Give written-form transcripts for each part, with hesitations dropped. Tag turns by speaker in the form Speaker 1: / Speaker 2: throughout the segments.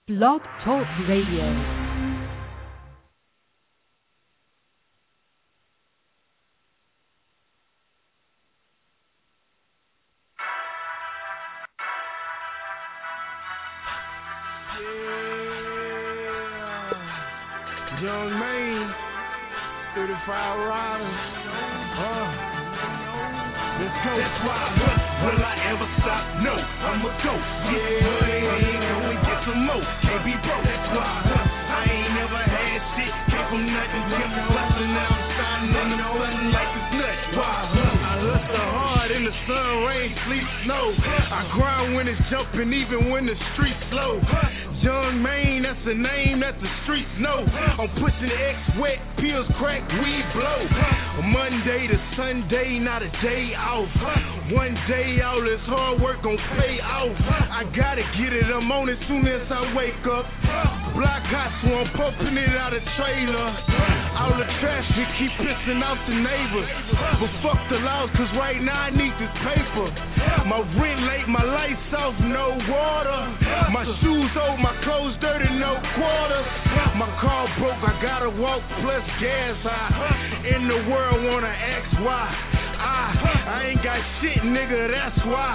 Speaker 1: Blog Talk Radio.
Speaker 2: Young man, 35 riders. Let's go. That's why will I ever stop? No, I'ma go. Yeah, ain't gonna get some more. Can't be broke. That's why I ain't never had shit. Came from nothing, kept bustin'. Now I'm shining on the button like it's nuts. Why? I hustle hard in the sun, rain, sleet, snow. I grind when it's jumping, even when the streets slow. Young Maine, that's the name that the streets know. I'm pushing X wet, pills crack, weed blow. Monday to Sunday, not a day off. One day all this hard work gon' pay off. I gotta get it, I'm on it soon as I wake up. Block hot, so I'm pumping it out of trailer. All the traffic keep pissing off the neighbors. But fuck the laws, cause right now I need this paper. My rent late, my lights off, no water. My shoes old, my clothes dirty, no quarters. My car broke, I gotta walk plus gas high. In the world wanna ask why. I ain't got shit, nigga, that's why.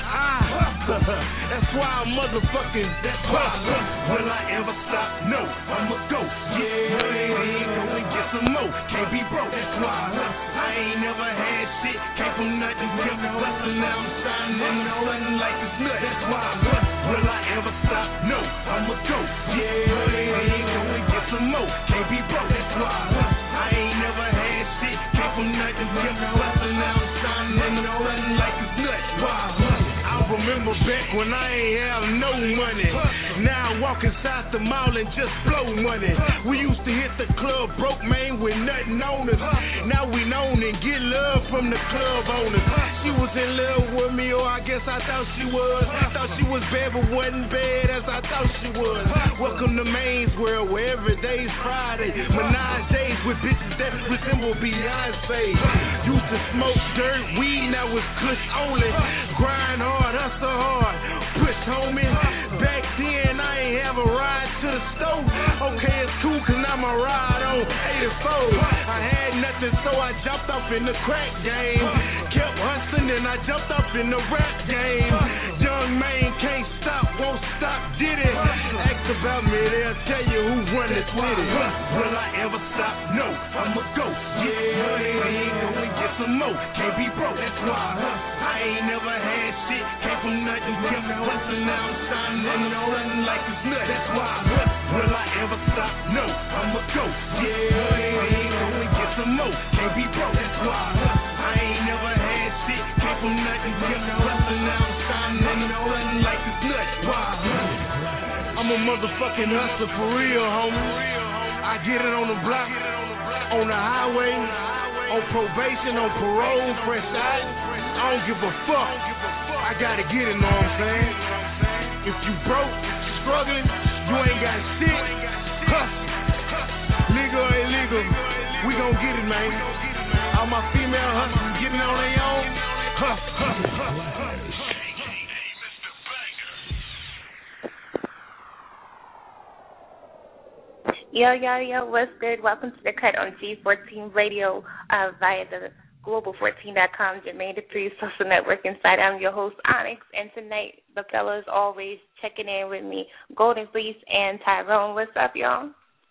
Speaker 2: That's why I'm motherfucking. That's why. Will I ever stop? No, I'ma go. Yeah, ain't gonna get some more. Can't be broke. That's why. I ain't never had shit. Came from nothing, kept bustin'. Now I'm shining on the button like it's nuts. That's why. Will I ever stop? No, I'ma go. Yeah, ain't gonna get some more. Can't be broke. That's why. I ain't never had shit. Came from nothing, kept bustin'. Now I'm shining on the button like it's nuts. Why? I remember back when I ain't have no money. Now I walk inside the mall and just blow money. We used to hit the club broke, man, with nothing on us. Now we known and get love from the club owners. She was in love with me, or I guess I thought she was. Thought she was bad, but wasn't bad as I thought she was. Welcome to Maine's world, where every day's Friday. Menage days with bitches that resemble Beyonce. Used to smoke dirt, weed, now it's kush only. Grind hard, hustle hard, push homie. Back then I ain't have a ride to the stove. Okay, it's cool cause now my ride on 84. I had nothing so I jumped off in the crack game. Kept hustling and I jumped off in the rap game. Young man can't stop, won't stop, did it. Ask about me, they'll tell you who run the city. Will I ever stop? No, I'ma go. Yeah, ain't gonna get some more. Can't be broke, that's why. I ain't never had shit. Came from nothing, kept bustin'. Now I'm shining on the button like it's nuts. That's why. Will I ever stop? No, I'ma go. Yeah, ain't gonna get some more. Can't be broke, that's why. I ain't never had shit. Came from nothing, kept bustin'. Now I'm shining on the button like it's nuts. Why? I'm a motherfucking hustler for real, homie. I get it on the block, on the highway, on probation, on parole, fresh out. I don't give a fuck. I gotta get it, know what I'm saying? If you broke, struggling, you ain't got shit, hustle. Legal or illegal, we gon' get it, man. All my female hustlers getting on their own, hustle.
Speaker 3: Yo, what's good? Welcome to the cut on G14 Radio via the Global14.com, Jermaine Dupri social networking site. I'm your host, Onyx, and tonight the fellas always checking in with me, Golden Fleece and Tyrone. What's up, y'all?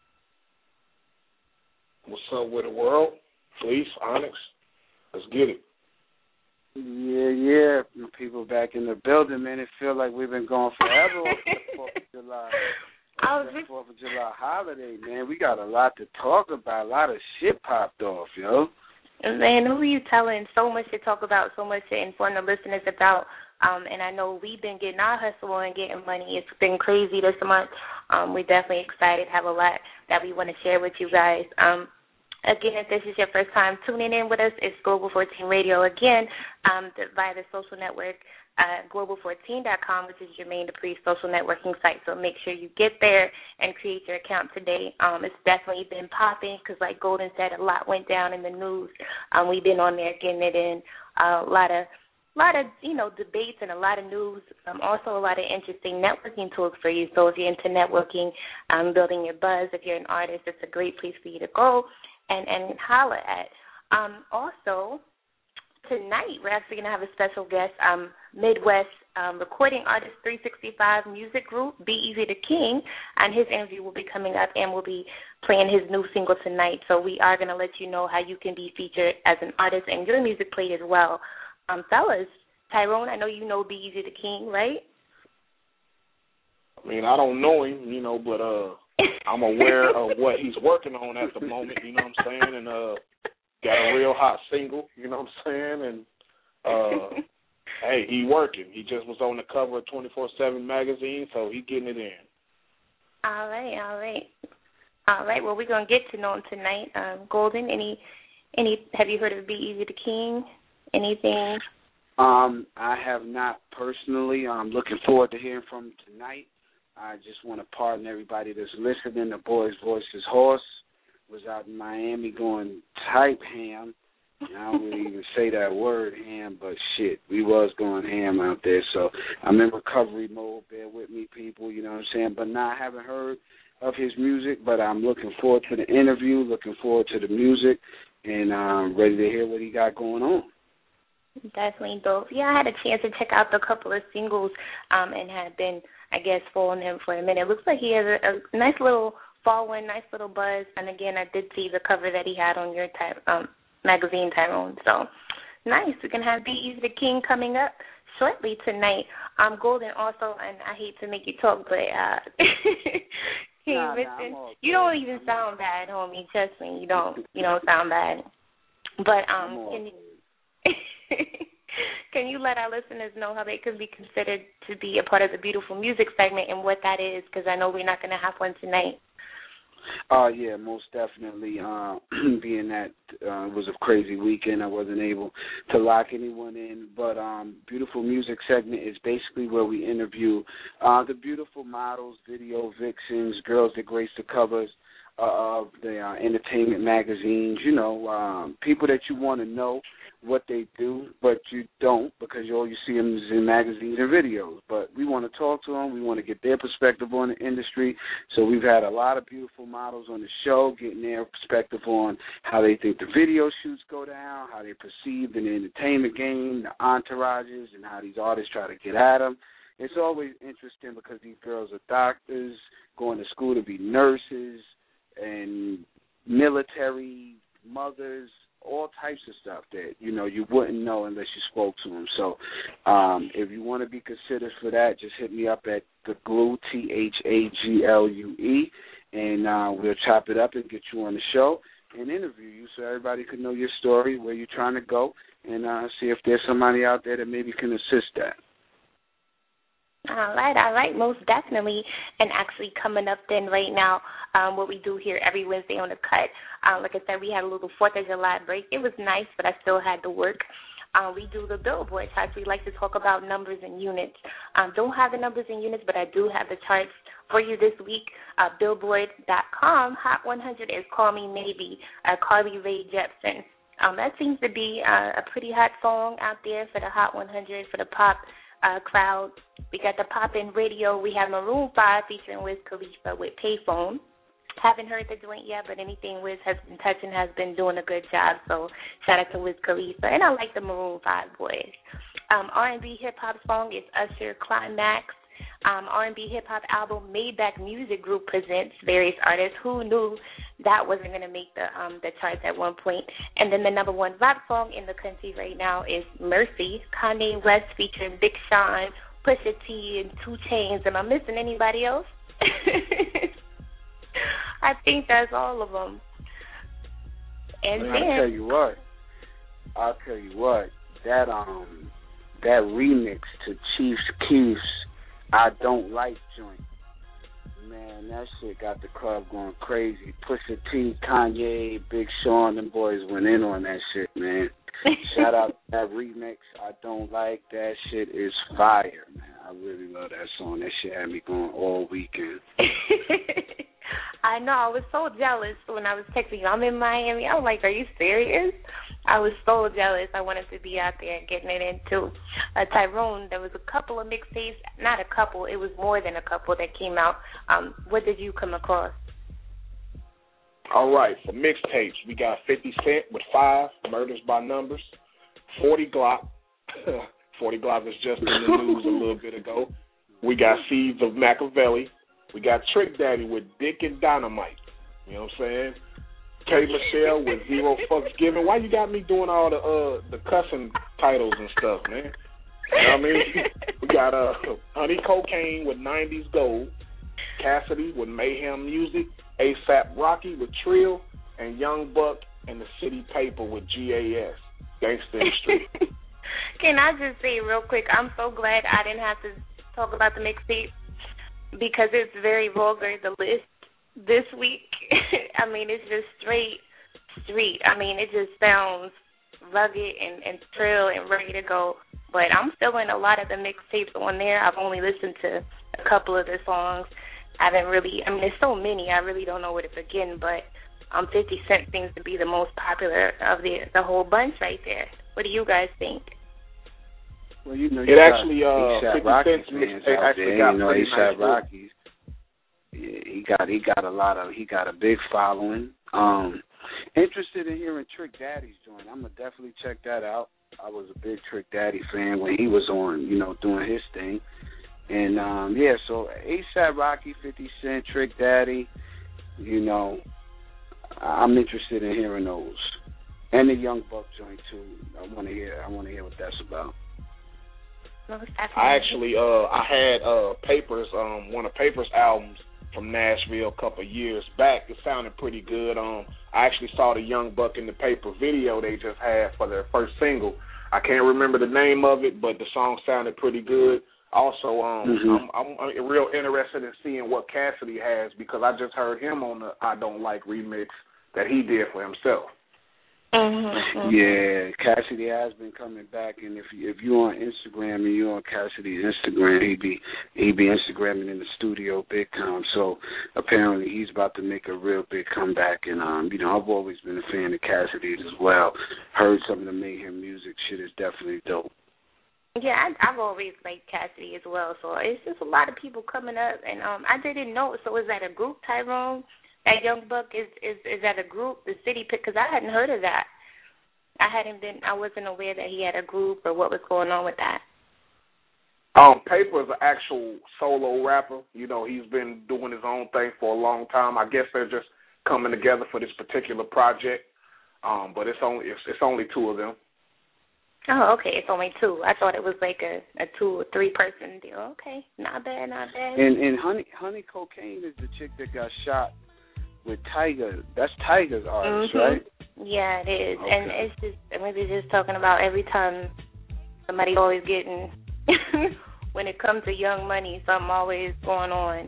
Speaker 4: What's up with the world? Fleece, Onyx, let's get it.
Speaker 5: Yeah, people back in the building, man. It feels like we've been gone forever on the 4th of July. The 4th of July holiday, man. We got a lot to talk about. A lot of shit popped off, yo.
Speaker 3: Man, who are you telling? So much to talk about, so much to inform the listeners about. And I know we've been getting our hustle and getting money. It's been crazy this month. We're definitely excited, have a lot that we want to share with you guys. Again, if this is your first time tuning in with us, it's Global 14 Radio again via the social network, Global14.com, which is Jermaine Dupri's social networking site. So make sure you get there and create your account today. It's definitely been popping because, like Golden said, a lot went down in the news. We've been on there getting it in. A lot of lot of, debates and a lot of news, also a lot of interesting networking tools for you. So if you're into networking, building your buzz, if you're an artist, it's a great place for you to go and holler at. Also, tonight we're actually going to have a special guest, Midwest recording artist 365 music group, Be Easy the King, and his interview will be coming up, and we'll be playing his new single tonight. So we are going to let you know how you can be featured as an artist and your music played as well. Fellas, Tyrone, I know you know Be Easy the King, right?
Speaker 4: I mean, I don't know him, but I'm aware of what he's working on at the moment, you know what I'm saying? And got a real hot single, you know what I'm saying? And hey, he working. He just was on the cover of 24/7 magazine, so he getting it in.
Speaker 3: All right. Well, we're gonna get to know him tonight. Golden, any? Have you heard of Be Easy the King? Anything?
Speaker 5: I have not personally. I'm looking forward to hearing from him tonight. I just want to pardon everybody that's listening. The boy's voice is hoarse. Was out in Miami going type ham. I don't really even say that word, ham, but shit, we was going ham out there. So I'm in recovery mode. Bear with me, people, you know what I'm saying? But I haven't heard of his music, but I'm looking forward to the interview, looking forward to the music, and I'm ready to hear what he got going on.
Speaker 3: Definitely dope. Yeah, I had a chance to check out the couple of singles and had been, I guess, following him for a minute. It looks like he has a nice little following, nice little buzz. And, again, I did see the cover that he had on your magazine, Tyrone. So, nice. We're going to have Be Easy the King coming up shortly tonight. Golden also, and I hate to make you talk, but you don't even sound bad, homie. Trust me, you don't sound bad. But can you let our listeners know how they can be considered to be a part of the Beautiful Music segment and what that is? Because I know we're not going to have one tonight.
Speaker 5: Yeah, most definitely. Being that it was a crazy weekend, I wasn't able to lock anyone in. But Beautiful Music segment is basically where we interview the beautiful models, video vixens, girls that grace the covers of the entertainment magazines, people that you want to know what they do, but you don't because all you see them is in magazines and videos. But we want to talk to them. We want to get their perspective on the industry. So we've had a lot of beautiful models on the show getting their perspective on how they think the video shoots go down, how they perceive in the entertainment game, the entourages, and how these artists try to get at them. It's always interesting because these girls are doctors, going to school to be nurses, and military mothers, all types of stuff that, you wouldn't know unless you spoke to them. So if you want to be considered for that, just hit me up at the Glue, THAGLUE, and we'll chop it up and get you on the show and interview you so everybody can know your story, where you're trying to go, and see if there's somebody out there that maybe can assist that.
Speaker 3: All right, most definitely. And actually coming up then right now, what we do here every Wednesday on The Cut, like I said, we had a little 4th of July break. It was nice, but I still had to work. We do the Billboard charts. We like to talk about numbers and units. Don't have the numbers and units, but I do have the charts for you this week. Billboard.com, Hot 100 is Call Me Maybe, Carly Rae Jepsen. That seems to be a pretty hot song out there for the Hot 100, for the pop crowd. We got the Pop-In Radio. We have Maroon 5 featuring Wiz Khalifa with Payphone. Haven't heard the joint yet, but anything Wiz has been touching has been doing a good job, so shout out to Wiz Khalifa. And I like the Maroon 5 boys. R&B hip-hop song is Usher Climax. R&B hip-hop album Maybach Music Group presents various artists. Who knew that wasn't going to make the charts at one point? And then the number one rap song in the country right now is Mercy, Kanye West featuring Big Sean, Pusha T, and 2 Chainz. Am I missing anybody else? I think that's all of them. And then
Speaker 5: I'll tell you what, that remix to Chief's Keef's I Don't Like joint, man, that shit got the club going crazy. Pusha T, Kanye, Big Sean, them boys went in on that shit, man. Shout out to that remix, I Don't Like. That shit is fire, man. I really love that song. That shit had me going all weekend.
Speaker 3: I know. I was so jealous when I was texting you. I'm in Miami. I was like, are you serious? I was so jealous. I wanted to be out there getting it into. Tyrone, there was a couple of mixtapes. Not a couple. It was more than a couple that came out. What did you come across?
Speaker 4: All right, for mixtapes, we got 50 Cent with 5, Murders by Numbers, 40 Glock. 40 Glock was just in the news a little bit ago. We got Seeds of Machiavelli. We got Trick Daddy with Dick and Dynamite. You know what I'm saying? K. Michelle with Zero Fucks Given. Why you got me doing all the cussing titles and stuff, man? You know what I mean? We got Honey Cocaine with 90s Gold, Cassidy with Mayhem Music, ASAP Rocky with Trill, and Young Buck and the City Paper with GAS, Gangsta in the Street.
Speaker 3: Can I just say real quick, I'm so glad I didn't have to talk about the mixtape because it's very vulgar, the list this week. I mean, it's just straight street. I mean, it just sounds rugged and trill and ready to go. But I'm feeling a lot of the mixtapes on there. I've only listened to a couple of the songs. I haven't really, I mean, there's so many, I really don't know where to begin, but 50 Cent seems to be the most popular of the whole bunch right there. What do you guys think?
Speaker 5: Well, you know,
Speaker 4: it actually,
Speaker 5: 50 Cent's mixtape actually got pretty nice Rockies. Yeah, he got a big following. Interested in hearing Trick Daddy's joint. I'm gonna definitely check that out. I was a big Trick Daddy fan when he was on, doing his thing. And so ASAP Rocky, 50 Cent, Trick Daddy, I'm interested in hearing those. And the Young Buck joint too. I wanna hear what that's about.
Speaker 4: I actually I had Papers, one of Papers' albums from Nashville a couple of years back. It sounded pretty good. I actually saw the Young Buck in the Paper video they just had for their first single. I can't remember the name of it, but the song sounded pretty good. Also, I'm real interested in seeing what Cassidy has because I just heard him on the I Don't Like remix that he did for himself.
Speaker 5: Yeah, Cassidy has been coming back, and if you're on Instagram and you're on Cassidy's Instagram, he be Instagramming in the studio big time. So apparently he's about to make a real big comeback, and I've always been a fan of Cassidy's as well. Heard some of the Mayhem music, shit is definitely dope.
Speaker 3: Yeah, I've always liked Cassidy as well. So it's just a lot of people coming up, and I didn't know. So is that a group, Tyrone? That Young Buck is that a group, the City Pick? Because I hadn't heard of that. I wasn't aware that he had a group or what was going on with that.
Speaker 4: Paper is an actual solo rapper. He's been doing his own thing for a long time. I guess they're just coming together for this particular project. But it's only two of them.
Speaker 3: Oh, okay. It's only two. I thought it was like a 2 or 3 person deal. Okay, not bad.
Speaker 5: And Honey Cocaine is the chick that got shot with Tyga. That's Tyga's artist, right?
Speaker 3: Yeah, it is.
Speaker 5: Okay.
Speaker 3: And it's just, we're just talking about every time somebody's always getting, when it comes to Young Money, something always going on.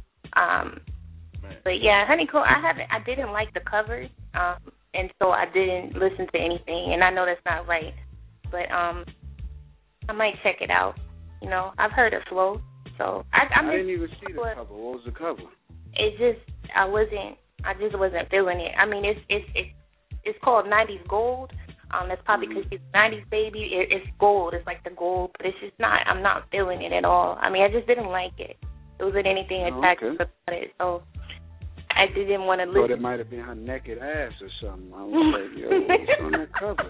Speaker 3: But yeah, Honey Cocaine, I didn't like the covers, and so I didn't listen to anything, and I know that's not right. But I might check it out. I've heard it flow. So I
Speaker 5: didn't even see the cover. What was the cover?
Speaker 3: It just I just wasn't feeling it. I mean, it's called 90s Gold. That's probably because she's 90s baby. It's gold. It's like the gold, but it's just not. I'm not feeling it at all. I mean, I just didn't like it. There wasn't anything attractive about it, so I didn't want to listen.
Speaker 5: Thought it might have been her naked ass or something. I was like, yo, what's on that cover?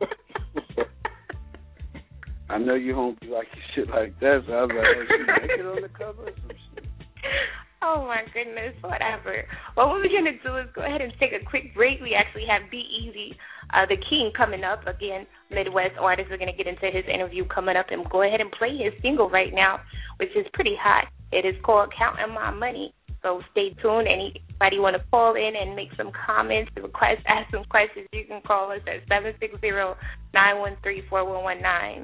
Speaker 5: I know you don't be like shit like that, so I was like, is she naked on the cover or some shit?
Speaker 3: Oh, my goodness, whatever. Well, what we're going to do is go ahead and take a quick break. We actually have Be Easy, the King, coming up. Again, Midwest artist. We're going to get into his interview coming up and go ahead and play his single right now, which is pretty hot. It is called Counting My Money. So stay tuned. Anybody want to call in and make some comments, ask some questions, you can call us at 760-913-4119.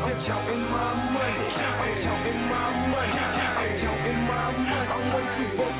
Speaker 2: I'm way too far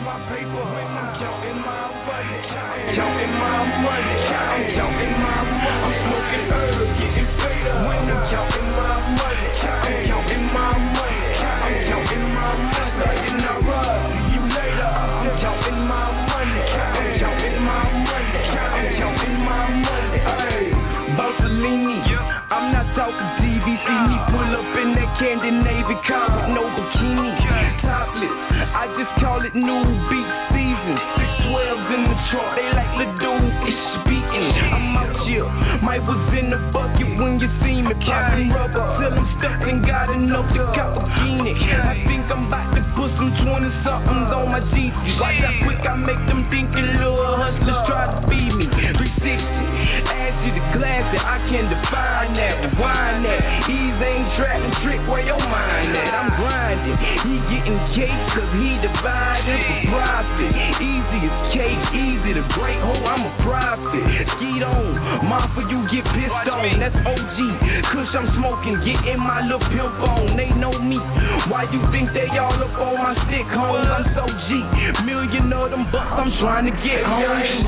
Speaker 2: my paper, I'm counting my money. Counting my money, I'm counting my money. I'm smoking herb, getting paid up. When I'm counting my money, I'm counting my money. I'm counting my money. And I rub you later. I'm counting my money. I'm counting my money. I'm counting my money. Hey, Bossellini, I'm not talking TV. See me pull up in that candy navy car with no bikini. Topless, I just call it new beat season. 612s in the truck, they like Ledoux, it's speaking. I'm out here, Mike was in the bucket when you see me. Popping rubber till I'm stuck and gotta know the Cappuccini. I think I'm about to put some 20-somethings on my Yeezys. Watch how quick I make them dinky little hustlers try to feed me. 360, add you the classic, I can define that, rewind that. Ease ain't trapping trick where your mind at. I'm grinding, he getting cake cause he divided for profit. Easy as cake, easy to break, I'm a prophet. Skeet on, Martha, you get pissed on, that's OG. Kush I'm smoking, getting my little pimp on. They know me, why you think they all up on my stick, homes? I'm so G, million of them bucks I'm trying to get home.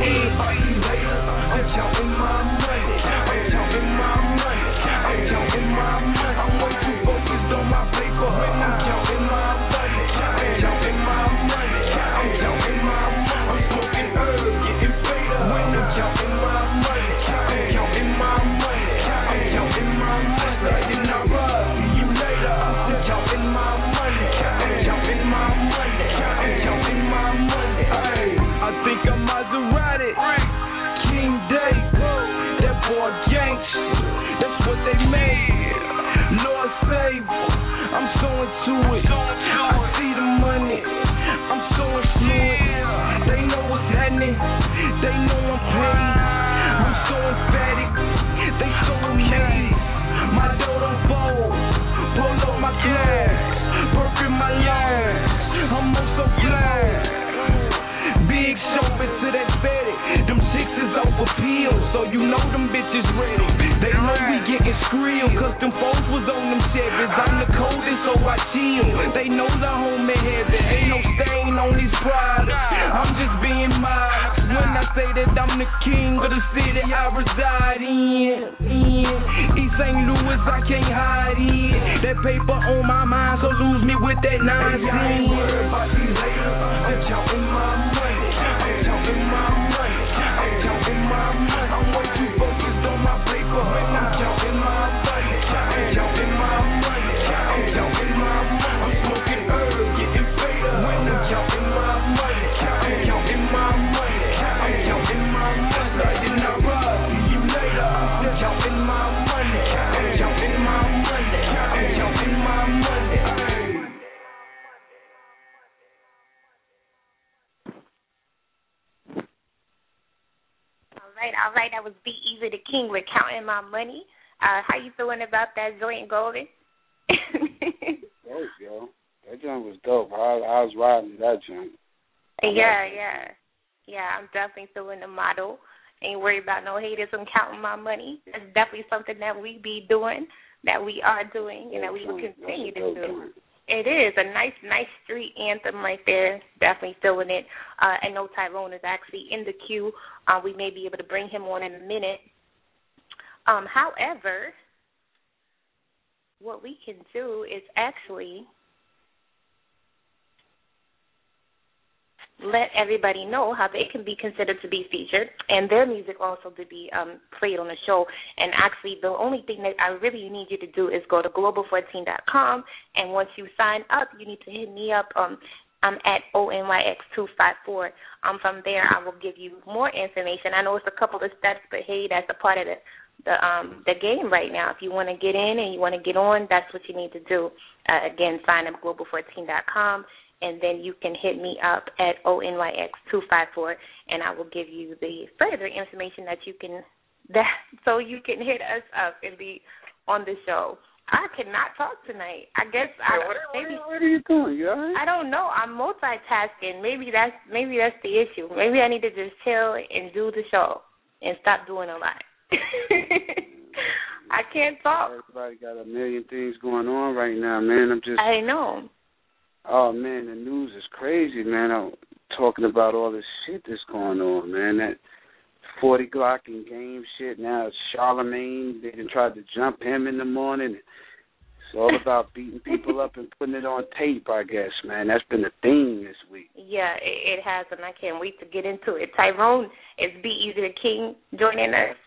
Speaker 2: I'm counting my money, I'm counting my money, I'm counting my money. I'm way too focused on my paper, I'm counting my money, I'm counting my money, I'm counting my money. I'm smoking herb, getting paid up. When I'm counting my money, I'm counting my money, I'm counting my money. And I rub you later. I'm counting my money, I'm counting my money, I'm counting my money. Hey, I think I'm Maserati, King Day, that boy gangster. That's what they made. Lord save, I'm so into it. I see the money, I'm so influent. They know what's happening, they know I'm paid. I'm so emphatic, they so amazed. My dough don't fold, pull up my class, perk in my line. I'm so blind. Big showing to that fatty. Them chicks is over pills, so you know them bitches ready. They know we getting skrill, cause them folks was on them Chevys. I'm the coldest, so I chill. They know the home in heaven, ain't no stain on these products. I'm just being modest when I say that I'm the king of the city I reside in. East St. Louis, I can't hide it. That paper on my mind, so lose me with that nonsense. I ain't worried about these haters, I'm counting my money, I'm counting my money, I'm counting my money. I'm way too focused on my paper, I'm counting my money, I'm counting my money, I'm counting my money. I'm smoking herb, getting paid up. When I'm counting my money, I'm counting my money, I'm counting my money. And I rub you later. I'm counting my money, I'm counting my money, I'm counting my money.
Speaker 3: All right, that was Be Easy the King with Counting My Money. How you feeling about that joint, Golden?
Speaker 5: Dope, yo. That joint was dope. I was riding that joint.
Speaker 3: Yeah, I'm definitely feeling the motto. Ain't worried about no haters. I'm counting my money. That's definitely something that we be doing, that we are doing, and that we will continue to do. It is a nice street anthem right there. Definitely feeling it. I know Tyrone is actually in the queue. We may be able to bring him on in a minute. However, what we can do is actually let everybody know how they can be considered to be featured and their music also to be played on the show. And actually, the only thing that I really need you to do is go to global14.com, and once you sign up, you need to hit me up. I'm at ONYX254. From there, I will give you more information. I know it's a couple of steps, but hey, that's a part of the game right now. If you want to get in and you want to get on, that's what you need to do. Again, sign up global14.com. And then you can hit me up at ONYX254, and I will give you the further information so you can hit us up and be on the show. I cannot talk tonight. I guess
Speaker 5: what are you doing? You all right? I
Speaker 3: don't know. I'm multitasking. Maybe that's the issue. Maybe I need to just chill and do the show and stop doing a lot. I can't talk.
Speaker 5: Everybody got a million things going on right now, man.
Speaker 3: I know.
Speaker 5: Oh, man, the news is crazy, man. talking about all this shit that's going on, man. That 40 Glock and game shit. Now it's Charlemagne. They done tried to jump him in the morning. It's all about beating people up and putting it on tape, I guess, man. That's been the theme this week.
Speaker 3: Yeah, it has, and I can't wait to get into it. Tyrone, is Be Easy the King joining us?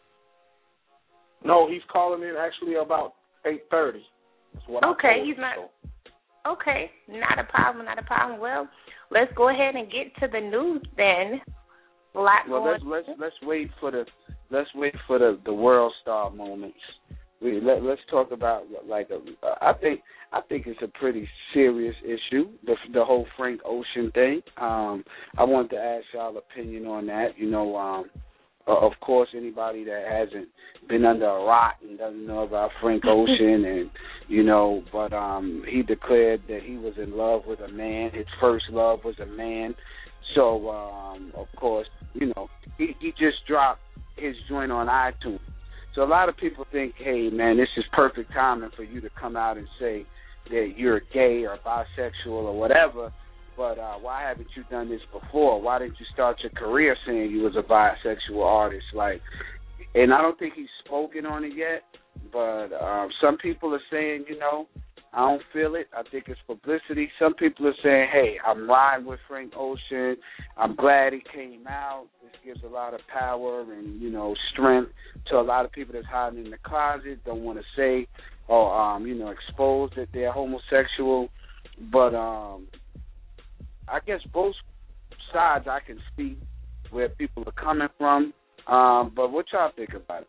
Speaker 4: No, he's calling in actually about 8:30.
Speaker 3: Okay, he's not. Okay, not a problem, not a problem. Well, let's go ahead and get to the news then.
Speaker 5: Let's wait for the world star moments. Let's talk about I think it's a pretty serious issue, the whole Frank Ocean thing. I wanted to ask y'all opinion on that. You know, of course, anybody that hasn't been under a rock and doesn't know about Frank Ocean, and but he declared that he was in love with a man. His first love was a man. So, of course, he just dropped his joint on iTunes. So a lot of people think, hey, man, this is perfect timing for you to come out and say that you're gay or bisexual or whatever, but why haven't you done this before? Why didn't you start your career saying you was a bisexual artist? And I don't think he's spoken on it yet, but some people are saying, I don't feel it. I think it's publicity. Some people are saying, hey, I'm riding with Frank Ocean. I'm glad he came out. This gives a lot of power and, strength to a lot of people that's hiding in the closet, don't want to say or, expose that they're homosexual. But I guess both sides I can see where people are coming from. But what y'all think about it?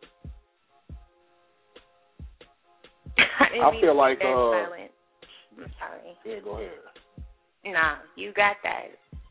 Speaker 4: I feel like
Speaker 3: I'm sorry.
Speaker 4: Yeah, go ahead.
Speaker 3: Nah, you got that.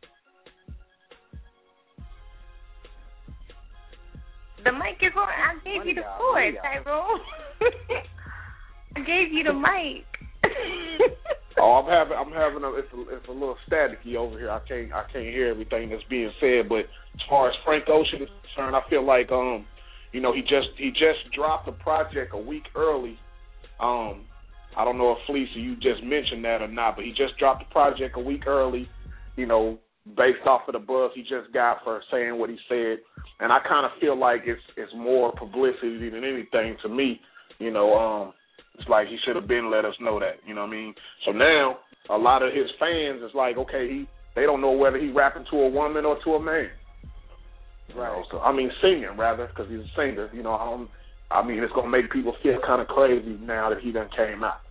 Speaker 3: The mic is on. I gave you the cord, Tyrone. I gave you the mic.
Speaker 4: I'm having it's a little staticky over here. I can't hear everything that's being said. But as far as Frank Ocean is concerned, I feel like he just dropped a project a week early. I don't know if Felicia, you just mentioned that or not, but he just dropped the project a week early, based off of the buzz he just got for saying what he said. And I kind of feel like it's more publicity than anything to me. It's like he should have been let us know that, you know what I mean? So now a lot of his fans is like, okay, they don't know whether he rapping to a woman or to a man. Right. Singing rather, because he's a singer, it's going to make people feel kind of crazy now that he done came out.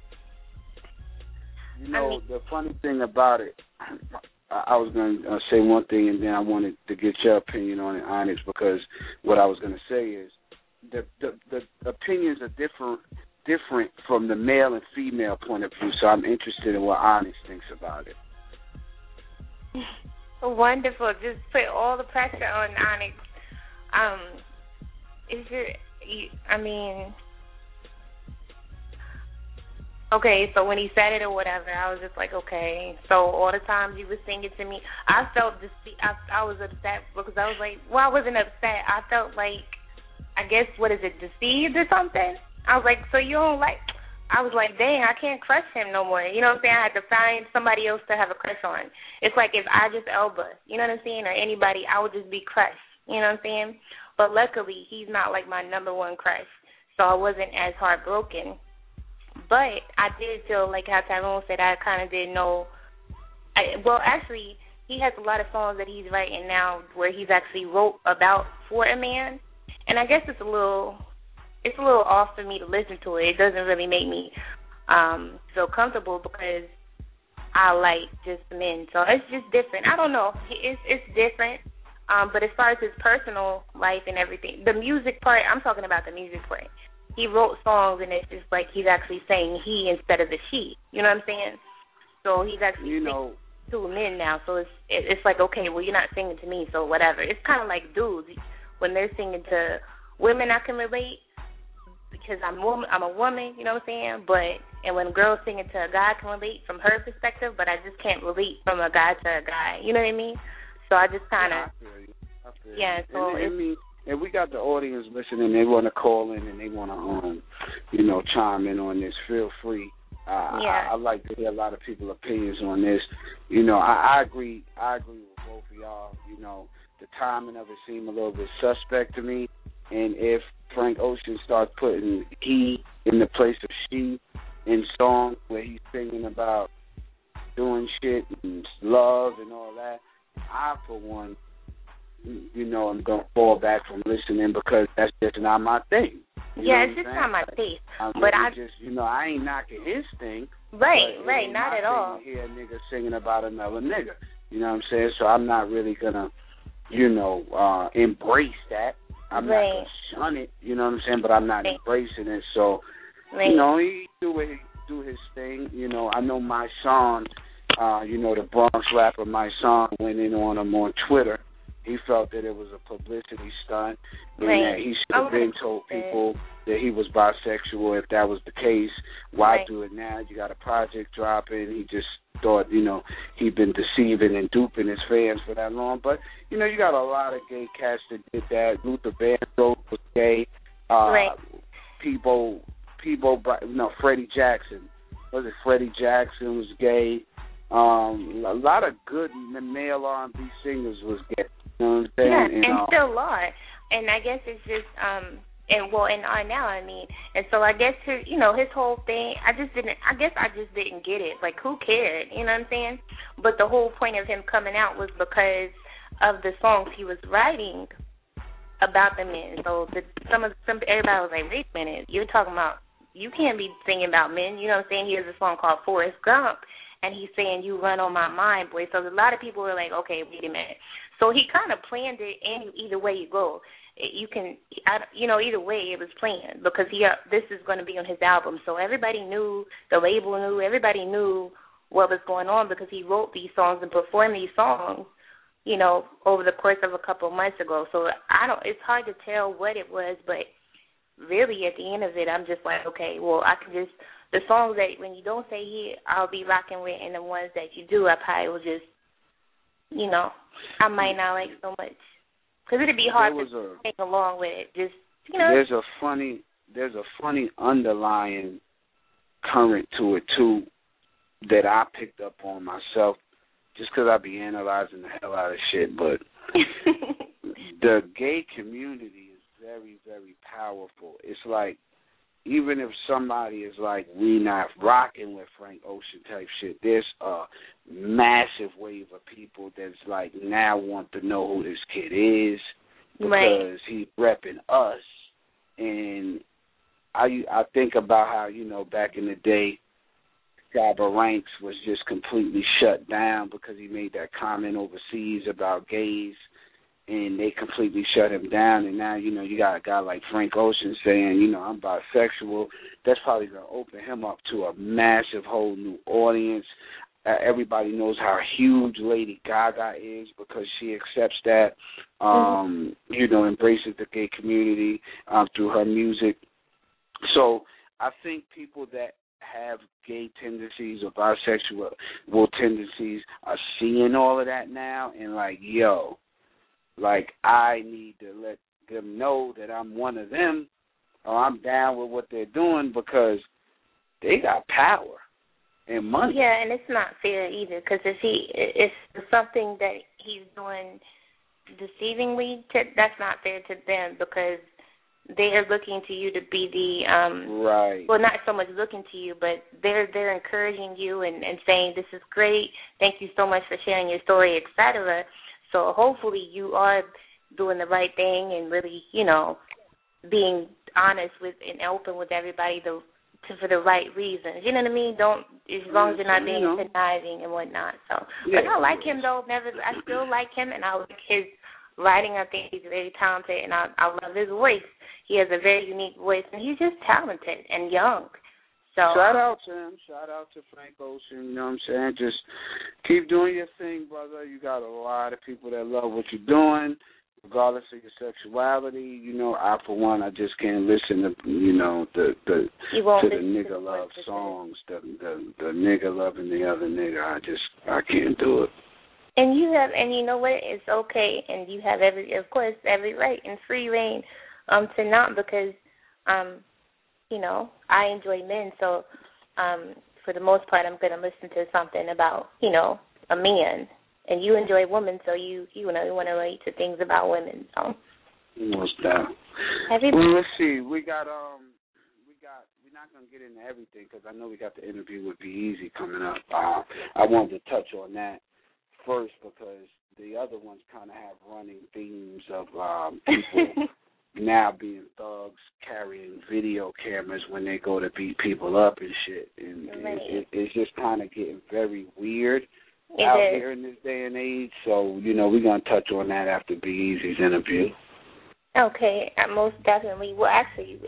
Speaker 5: The funny thing about it, I was going to say one thing, and then I wanted to get your opinion on it, Onyx, because what I was going to say is the opinions are different from the male and female point of view, so I'm interested in what Onyx thinks about it.
Speaker 3: Wonderful. Just put all the pressure on Onyx. Okay, so when he said it or whatever, I was just like, okay. So all the times you were singing to me, I felt I was upset because I was like, well, I wasn't upset. I felt like, I guess, deceived or something? I was like, so you don't like, I was like, dang, I can't crush him no more. You know what I'm saying? I had to find somebody else to have a crush on. It's like if Idris Elba, you know what I'm saying, or anybody, I would just be crushed. You know what I'm saying? But luckily, he's not like my number one crush, so I wasn't as heartbroken. But I did feel like how Tyrone said, I kind of didn't know. Actually, he has a lot of songs that he's writing now where he's actually wrote about for a man, and I guess it's a little off for me to listen to it. It doesn't really make me feel comfortable because I like just men, so it's just different. I don't know. It's different. But as far as his personal life and everything, the music part, I'm talking about the music part. He wrote songs, and it's just like he's actually saying he instead of the she. You know what I'm saying? So he's actually singing to men now. So it's like, okay, well, you're not singing to me, so whatever. It's kind of like dudes. When they're singing to women, I can relate because I'm a woman, you know what I'm saying? And when girls singing to a guy, I can relate from her perspective, but I just can't relate from a guy to a guy. You know what I mean? So I just kind of,
Speaker 5: yeah. So and we got the audience listening. They want to call in and they want to, chime in on this. Feel free. I like to hear a lot of people's opinions on this. I agree with y'all. You know, the timing of it seemed a little bit suspect to me. And if Frank Ocean starts putting he in the place of she in songs where he's singing about doing shit and love and all that, I, for one, you know, I'm going to fall back from listening because that's just not my thing.
Speaker 3: Yeah, it's just not my taste. But I
Speaker 5: just, you know, I ain't knocking his thing.
Speaker 3: Right, not at all.
Speaker 5: To hear a nigga singing about another nigga. You know what I'm saying? So I'm not really going to, you know, embrace that. I'm not going to shun it, you know what I'm saying? But I'm not embracing it. So, you know, he do his thing. You know, I know my son, you know, the Bronx rapper, my son went in on him on Twitter. He felt that it was a publicity stunt and that he should have been told people that he was bisexual. If that was the case, why do it now? You got a project dropping. He just thought, you know, he'd been deceiving and duping his fans for that long. But, you know, you got a lot of gay cats that did that. Luther Vandross was gay. Freddie Jackson. Freddie Jackson was gay. A lot of good male R&B singers was gay. You know what I'm saying?
Speaker 3: Yeah, and still are. And I guess it's just, and are now, I mean. And so I guess, his whole thing, I just didn't get it. Like, who cared? You know what I'm saying? But the whole point of him coming out was because of the songs he was writing about the men. So everybody was like, wait a minute, you're talking about, you can't be singing about men. You know what I'm saying? He has a song called Forrest Gump, and he's saying, you run on my mind, boy. So a lot of people were like, okay, wait a minute. So he kind of planned it either way you go. Either way it was planned because this is going to be on his album. So everybody knew, the label knew, everybody knew what was going on because he wrote these songs and performed these songs, you know, over the course of a couple of months ago. So it's hard to tell what it was, but really at the end of it, I'm just like, okay, well, I can just, the songs that when you don't say here, I'll be rocking with, and the ones that you do, I probably will just, you know, I might not like so much. Because it'd be hard to sing along with it. Just, you know.
Speaker 5: There's a funny underlying current to it, too, that I picked up on myself just because I be analyzing the hell out of shit. But the gay community is very, very powerful. It's like, even if somebody is like, we not rocking with Frank Ocean type shit, there's a massive wave of people that's like now want to know who this kid is because he's repping us. And I think about how, you know, back in the day, Shabba Ranks was just completely shut down because he made that comment overseas about gays. And they completely shut him down. And now, you know, you got a guy like Frank Ocean saying, you know, I'm bisexual. That's probably going to open him up to a massive whole new audience. Everybody knows how huge Lady Gaga is because she accepts that, you know, embraces the gay community through her music. So I think people that have gay tendencies or bisexual tendencies are seeing all of that now and like, yo, like, I need to let them know that I'm one of them or I'm down with what they're doing because they got power and money.
Speaker 3: Yeah, and it's not fair either because if something that he's doing deceivingly, that's not fair to them because they are looking to you to be the well, not so much looking to you, but they're encouraging you and saying this is great. Thank you so much for sharing your story, etc. So hopefully you are doing the right thing and really, you know, being honest with and open with everybody for the right reasons. You know what I mean? As long as you're not being conniving and whatnot. So, but I like him though. I still like him, and I like his writing. I think he's very talented, and I love his voice. He has a very unique voice, and he's just talented and young. So
Speaker 5: shout out to him. Shout out to Frank Ocean. You know what I'm saying? Just keep doing your thing, brother. You got a lot of people that love what you're doing, regardless of your sexuality. You know, I for one, I just can't listen to, you know, the nigga love songs, the nigga loving the other nigga. I can't do it.
Speaker 3: And you know what? It's okay, and you have every right and free reign to not because you know, I enjoy men, so for the most part, I'm going to listen to something about, you know, a man and you enjoy women, so you want to relate to things about women. So.
Speaker 5: What's that? Well, let's see. We're not gonna get into everything because I know we got the interview with Be-Easy coming up. I wanted to touch on that first because the other ones kind of have running themes of people now being thugs carrying video cameras when they go to beat people up and shit, and it's just kind of getting very weird out here in this day and age. So we're gonna touch on that after Be-Easy's interview. Okay,
Speaker 3: most definitely. Well, actually,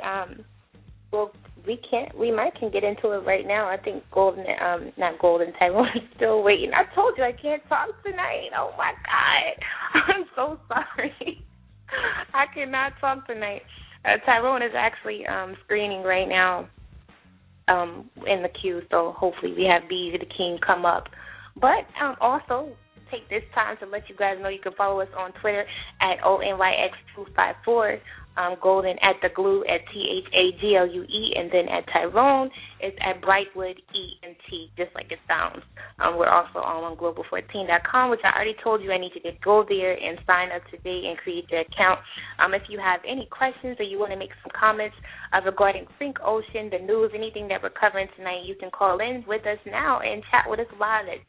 Speaker 3: we might can get into it right now. I think Tyrone is still waiting. I told you I can't talk tonight. Oh my God, I'm so sorry. I cannot talk tonight. Tyrone is actually screening right now in the queue, so hopefully we have Be-Easy the King come up. But also take this time to let you guys know you can follow us on Twitter at ONYX254. Golden at the Glue at THAGLUE, and then at Tyrone it's at Brightwood ENT, just like it sounds. We're also on Global14.com, which I already told you I need you to go there and sign up today and create your account. If you have any questions or you want to make some comments regarding Frank Ocean, the news, anything that we're covering tonight, you can call in with us now and chat with us live at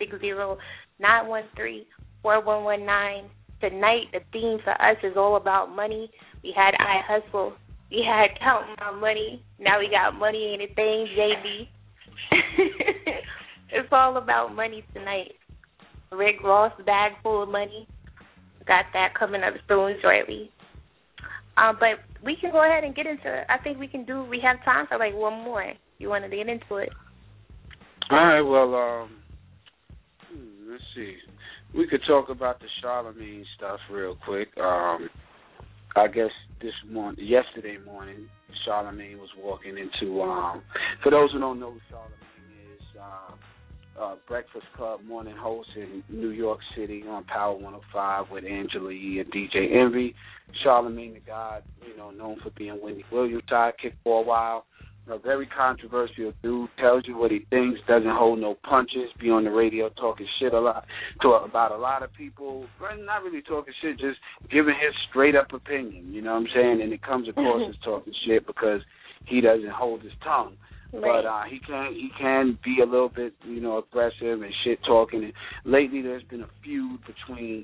Speaker 3: 760-913-4119. Tonight, the theme for us is all about money. We had I Hustle. We had Counting My Money. Now we got Money Ain't a Thing, JB. It's all about money tonight. Rick Ross, Bag Full of Money. Got that coming up soon, shortly. But we can go ahead and get into it. I think we have time for like one more. You want to get into it?
Speaker 5: All right, well, let's see. We could talk about the Charlamagne stuff real quick. I guess yesterday morning, Charlamagne was walking into, for those who don't know who Charlamagne is, Breakfast Club morning host in New York City on Power 105 with Angela Yee and DJ Envy. Charlamagne, the guy, known for being Wendy Williams' sidekick for a while. A very controversial dude, tells you what he thinks, doesn't hold no punches, be on the radio talking shit about a lot of people, not really talking shit, just giving his straight-up opinion, you know what I'm saying? And it comes across as talking shit because he doesn't hold his tongue. Right. But he can be a little bit, aggressive and shit-talking. And lately there's been a feud between,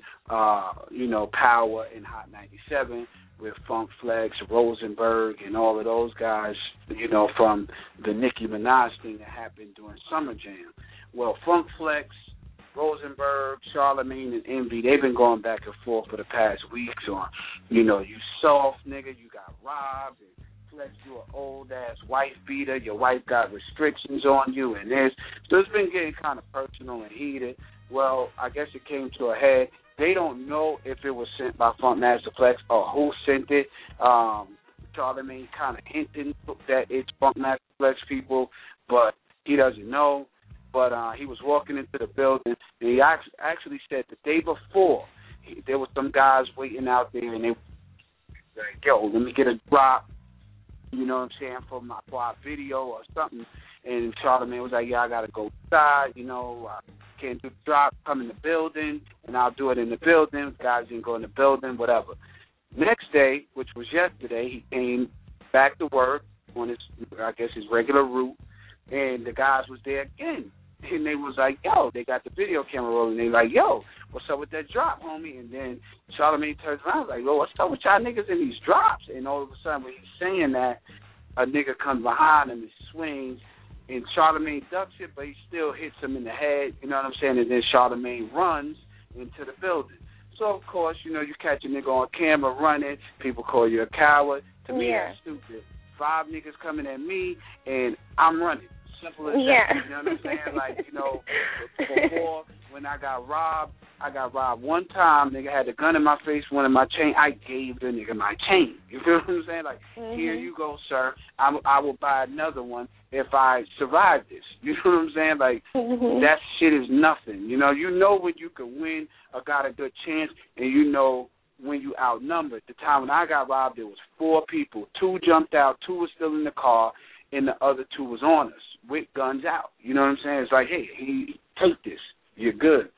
Speaker 5: Power and Hot 97, with Funk Flex, Rosenberg, and all of those guys, from the Nicki Minaj thing that happened during Summer Jam. Well, Funk Flex, Rosenberg, Charlamagne, and Envy, they've been going back and forth for the past weeks on, you soft nigga, you got robbed, and Flex, you an old-ass wife beater, your wife got restrictions on you, and this. So it's been getting kind of personal and heated. Well, I guess it came to a head. They don't know if it was sent by Funkmaster Flex or who sent it. Charlamagne kind of hinting that it's Funkmaster Flex people, but he doesn't know. But he was walking into the building, and he actually said the day before, there were some guys waiting out there, and they were like, yo, let me get a drop, you know what I'm saying, for our video or something. And Charlamagne was like, yeah, I got to go inside, can't do the drop, come in the building, and I'll do it in the building. Guys didn't go in the building, whatever. Next day, which was yesterday, he came back to work on his regular route, and the guys was there again. And they was like, yo, they got the video camera rolling. They like, yo, what's up with that drop, homie? And then Charlamagne turns around like, yo, what's up with y'all niggas in these drops? And all of a sudden, when he's saying that, a nigga comes behind him and swings, and Charlamagne ducks it, but he still hits him in the head, you know what I'm saying? And then Charlamagne runs into the building. So, of course, you catch a nigga on camera running, people call you a coward. To me, that's stupid. 5 niggas coming at me, and I'm running. Simple as that. You know what I'm saying? Like, before, when I got robbed one time. Nigga had a gun in my face, one in my chain. I gave the nigga my chain. You feel what I'm saying? Like, here you go, sir. I will buy another one if I survive this. You know what I'm saying? Like, that shit is nothing. You know when you can win or got a good chance, and when you outnumbered. The time when I got robbed, there was 4 people. 2 jumped out, 2 were still in the car, and the other 2 was on us with guns out. You know what I'm saying? It's like, hey, take this. You're good.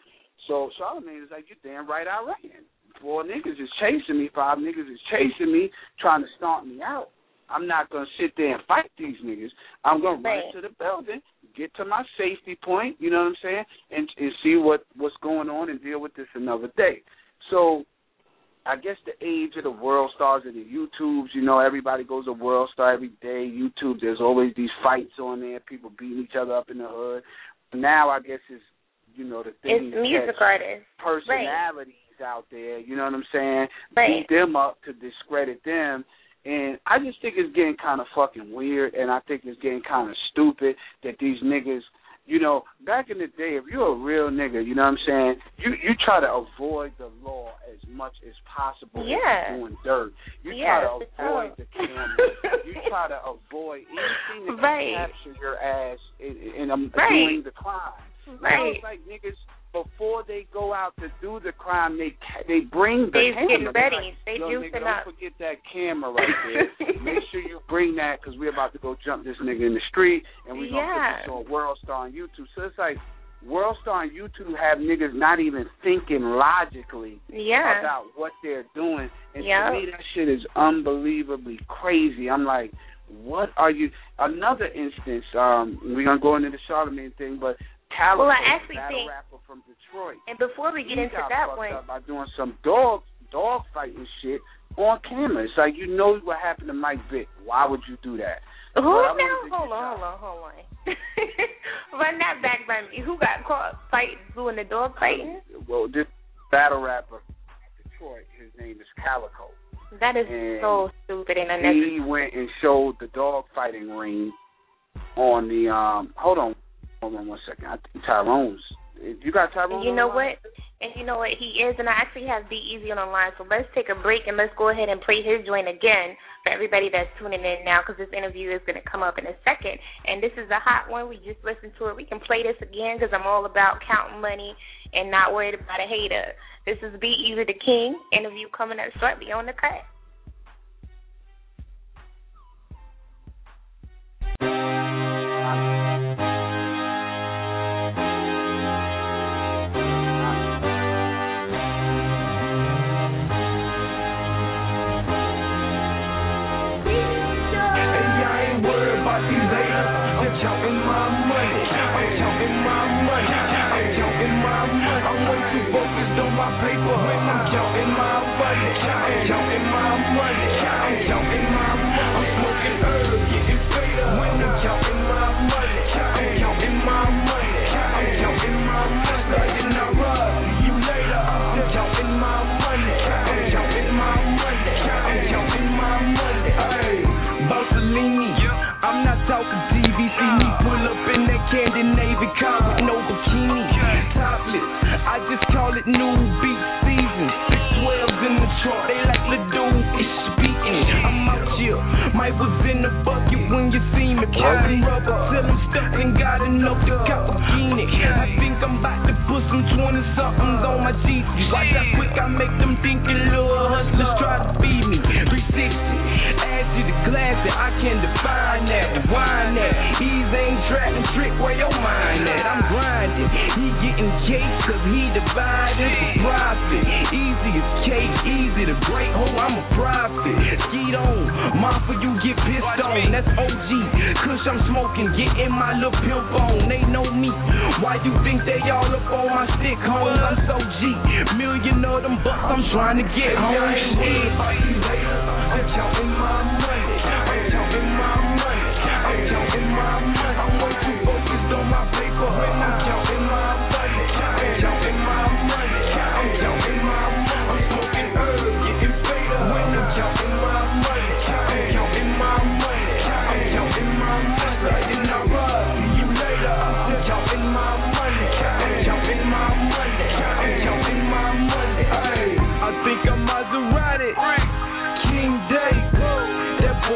Speaker 5: So Charlamagne is like, you're damn right I ran. 4 niggas is chasing me, 5 niggas is chasing me, trying to stomp me out. I'm not going to sit there and fight these niggas. I'm going to run to the building, get to my safety point, you know what I'm saying, and see what's going on and deal with this another day. So I guess the age of the world stars and the YouTubes, you know, everybody goes to World Star every day. YouTube, there's always these fights on there, people beating each other up in the hood. Now I guess it's, you know, the thing
Speaker 3: it's music artists.
Speaker 5: Personalities out there, you know what I'm saying? Beat them up to discredit them. And I just think it's getting kind of fucking weird, and I think it's getting kind of stupid that these niggas, you know, back in the day, if you're a real nigga, you know what I'm saying, you try to avoid the law as much as possible doing dirt. You try to avoid the camera. You try to avoid anything that can capture your ass in doing the crime. Right. It's like niggas, before they go out to do the crime, they bring the camera.
Speaker 3: Getting ready.
Speaker 5: Like,
Speaker 3: they juicing
Speaker 5: up. Don't forget that camera right there. Make sure you bring that because we're about to go jump this nigga in the street, and we're going to put this on World Star on YouTube. So it's like World Star on YouTube have niggas not even thinking logically about what they're doing. And to me, that shit is unbelievably crazy. I'm like, what are you? Another instance, we're going to go into the Charlamagne thing, but Calico,
Speaker 3: I actually
Speaker 5: battle rapper from Detroit.
Speaker 3: And before we get into that one,
Speaker 5: up by doing some dog fighting shit on camera. It's like, you know what happened to Mike Vick. Why would you do that?
Speaker 3: Hold on. Run that back by me. Who got caught doing the dog fighting?
Speaker 5: Well, this battle rapper from Detroit, his name is Calico.
Speaker 3: That is so stupid and unnecessary.
Speaker 5: He went and showed the dog fighting ring on the hold on 1 second. I think Tyrone's. You got Tyrone?
Speaker 3: You know what? And you know what? He is, and I actually have Be Easy on the line. So let's take a break and let's go ahead and play his joint again for everybody that's tuning in now, because this interview is going to come up in a second. And this is a hot one. We just listened to it. We can play this again because I'm all about counting money and not worried about a hater. This is Be Easy the King. Interview coming up shortly on the cut.
Speaker 2: New beat season, 612s in the trunk. They like Ledoux, it's beating. I'm out here, Mike was in the bucket when you see me. Carrying rubber till I'm stuck and got enough to cop a bikini. I think I'm about to put some 20-somethings on my teeth. Watch how quick I make them thinking little hustlers try to feed me. 360, add to the classic, I can define that, rewind that. Ease ain't trapping trick where your mind at. I'm grinding, he getting cake cause he divided for profit. Easy as cake, easy to break, I'm a prophet. Skeet on, mafia you get pissed on, that's OG. Kush I'm smoking, getting my little pimp on. They know me, why you think they all up on my stick, home? I'm so G, million of them bucks I'm trying to get home. I'm counting my money, I'm counting my money, I'm counting my money. I'm way too focused on my paper when I'm counting my money, I'm counting my money, I'm counting my money. I'm smoking herb, getting fader when I'm counting my money, I'm counting my money, I'm counting my money. And I rub you later, I'm counting my money, I'm counting my money, I'm counting my money. Hey, I think I'm Maserati, King Day, that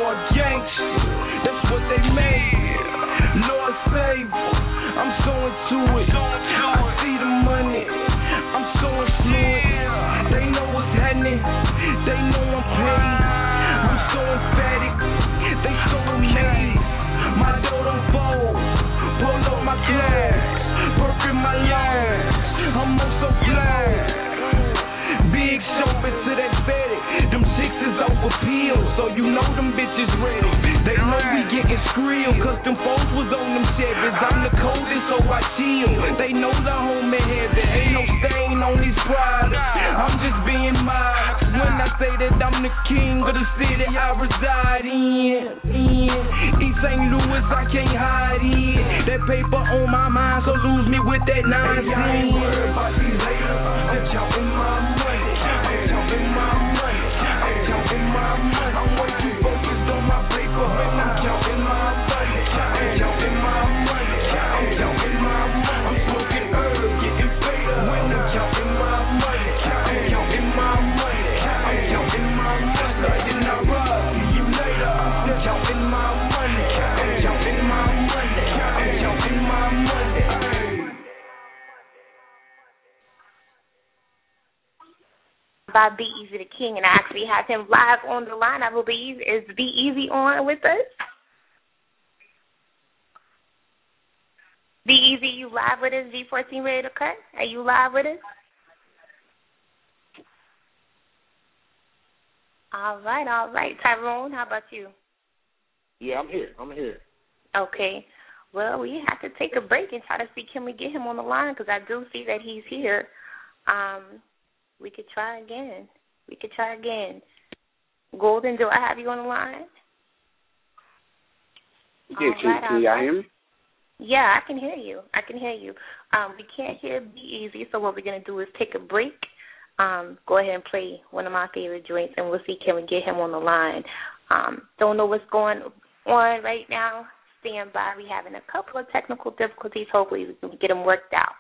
Speaker 2: real, cause them folks was on them Chevys. I'm the coldest, so I chill. They know the home in heaven. Ain't no stain on these products. I'm just being modest when I say that I'm the king of the city I reside in. East St. Louis, I can't hide it. That paper on my mind, so lose me with that nonsense. I ain't worried about these haters. I'm counting my money. I'm counting my money. I'm counting my money. I'm way too focused on my paper. I'm counting my money. I'm counting my money. I'm counting my money. I'm smoking herbs, getting paid up. When I'm counting my money. I'm counting my money. I'm counting my money. Then I rob you later. I'm counting my money. I'm counting my money. I'm counting my money.
Speaker 3: By Be Easy the King, and I actually have him live on the line. I believe is Be Easy on with us. Be Easy, you live with us? G14 ready to cut? Are you live with us? All right. Tyrone, how about you?
Speaker 4: Yeah, I'm here.
Speaker 3: Okay. Well, we have to take a break and try to see can we get him on the line, because I do see that he's here. We could try again. Golden, do I have you on the line?
Speaker 5: Yeah, can you hear me?
Speaker 3: Yeah, I can hear you. We can't hear Be Easy, so what we're going to do is take a break. Go ahead and play one of my favorite joints, and we'll see can we get him on the line. Don't know what's going on right now. Stand by. We're having a couple of technical difficulties. Hopefully we can get them worked out.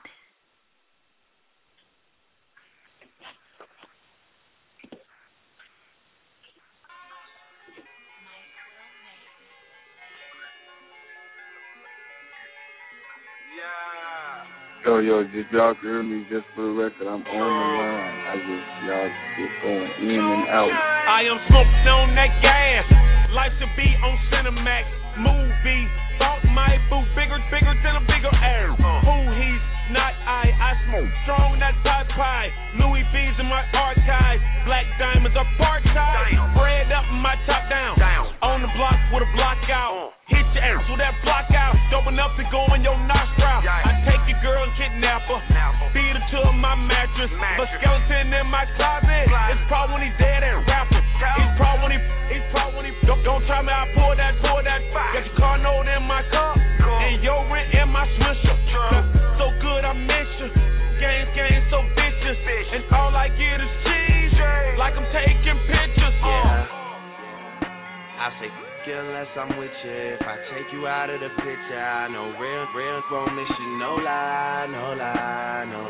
Speaker 5: Yo, just y'all can hear me just for the record. I'm on the line. Y'all just going in and out.
Speaker 2: I am smoking on that gas. Life should be on Cinemax. Movie. Thought my boo bigger than a bigger air. Who he's not I smoke strong that pie. Louis V's in my archive. Black diamonds are part-time. Bread up and my top down. On the block with a block out. Hit your ass with that block out. Dope enough to go in your nostril. I take your girl and kidnap her. Feed her to my mattress. But skeleton in my closet. It's probably when he's dead and rapper. He's probably when he don't try me, I pour that. Got your car note in my car. And your rent in my swisher. So good I miss you. Game so vicious. And all I get is cheese. Like I'm taking pictures.
Speaker 6: I say unless I'm with you. If I take you out of the picture, I know real won't miss you. No lie, yeah. No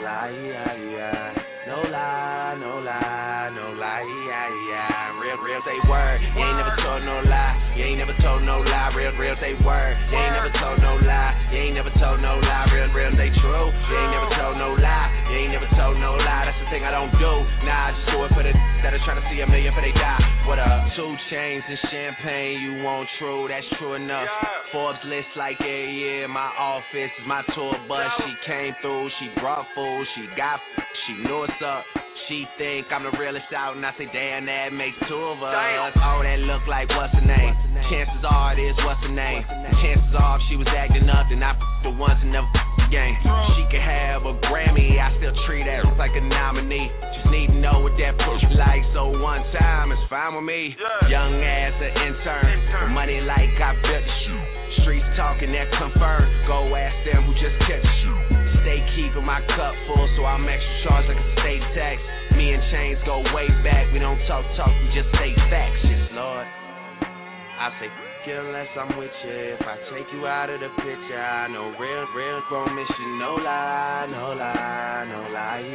Speaker 6: lie, yeah. Real say word. You ain't never told no lie. Real say word. You ain't never told no lie. Real say true. You ain't never told no lie. That's the thing I don't do. Nah, I just do it for the that are trying to see a million for they die. What up? 2 chains and champagne, you want true, that's true enough. Forbes list like every year, my office is my tour bus. She came through, she brought food, she knew it's up. She think I'm the realest out, and I say, damn, that makes 2 of us. Oh, that look like what's her name? Chances are it is what's her name. Chances are if she was acting up, then I for once and never again. She could have a Grammy, I still treat her like a nominee. Just need to know what that pussy like, so one time it's fine with me. Young ass an intern, with money like I built the shoe. Streets talking that confirm, go ask them who just kept you. Stay keeping my cup full, so I'm extra charged like a state tax. Me and Chains go way back. We don't talk, we just say facts. Yes, Lord. I say unless I'm with you. If I take you out of the picture, I know real won't miss you. No lie, yeah. No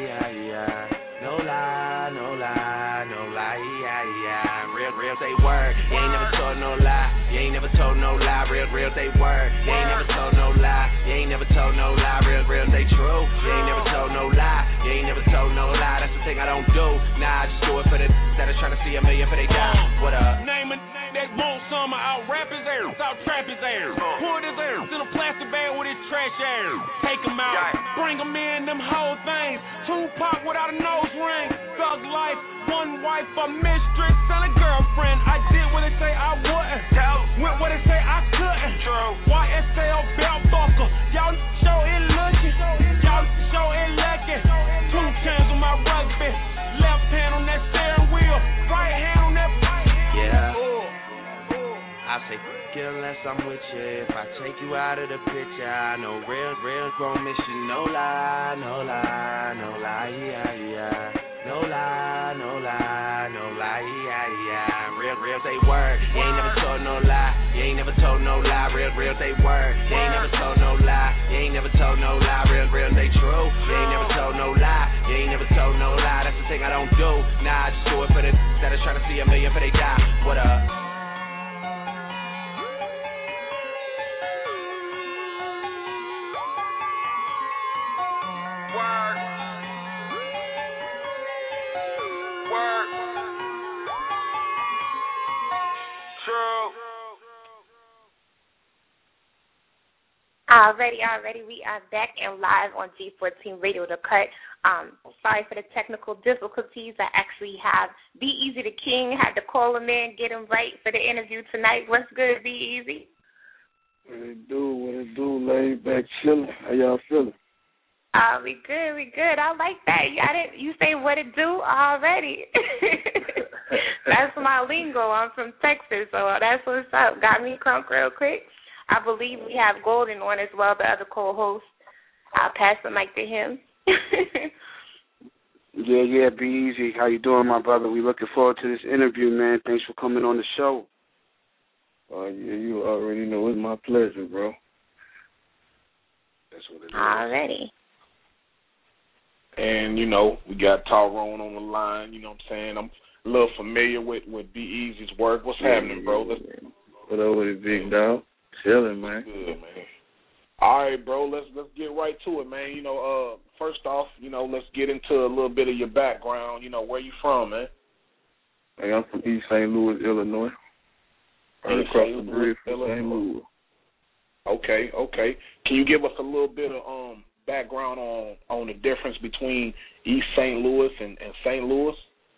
Speaker 6: lie, yeah. Real say word. You ain't never told no lie. Real say word. You ain't never told no lie. Real say true. You ain't never told no lie. That's the thing I don't do. Nah, I just do it for the that are trying to see a million for they die. What up?
Speaker 2: Name it that won't summer, I'll rap his air, I'll trap his air. Pour his air in a plastic bag with his trash air. Take him out, bring him in, them whole things. Tupac without a nose ring. Thug life, one wife, a mistress, and a girlfriend. I did what they say I wouldn't. Went what they say I couldn't. True. YSL belt buckle. Y'all show it looking. Y'all show it lucky. 2 chains on my rugby. Left hand on that steering wheel. Right hand on that.
Speaker 6: Yeah. I say, unless I'm with you. If I take you out of the picture, I know real gon' miss you. No lie, no lie, no lie, yeah. No lie, no lie, no lie, yeah. Real say word. You ain't never told no lie. You ain't never told no lie. Real say word. You ain't never told no lie. You ain't never told no lie. Real say true. You ain't never told no lie. You ain't never told no lie. That's the thing I don't do. Nah, I just do it for the that is trying to see a million for they die. What up?
Speaker 3: Already, we are back and live on G14 Radio The Cut. Sorry for the technical difficulties. I actually have Be Easy the King. Had to call him in, get him right for the interview tonight. What's good, Be Easy?
Speaker 5: What it do, laid back chilling. How y'all feeling?
Speaker 3: We good. I like that. You say what it do already. That's my lingo. I'm from Texas, so that's what's up. Got me crunk real quick. I believe we have Golden on as well, the other co-host. I'll pass the mic to him.
Speaker 5: Yeah, Be Easy. How you doing, my brother? We looking forward to this interview, man. Thanks for coming on the show.
Speaker 7: Yeah, you already know it's my pleasure, bro.
Speaker 5: That's what it is.
Speaker 3: Already.
Speaker 4: And, we got Tyrone on the line, you know what I'm saying? I'm a little familiar with Be Easy's work. What's happening, bro?
Speaker 7: What up with it, big dog? Chilling, man.
Speaker 4: Good, man. All right, bro, let's get right to it, man. First off, let's get into a little bit of your background. Where you from, man?
Speaker 7: Hey, I'm from East St. Louis, Illinois. Right across the bridge from St. Louis.
Speaker 4: Okay. Can you give us a little bit of background on the difference between East St. Louis and St. Louis?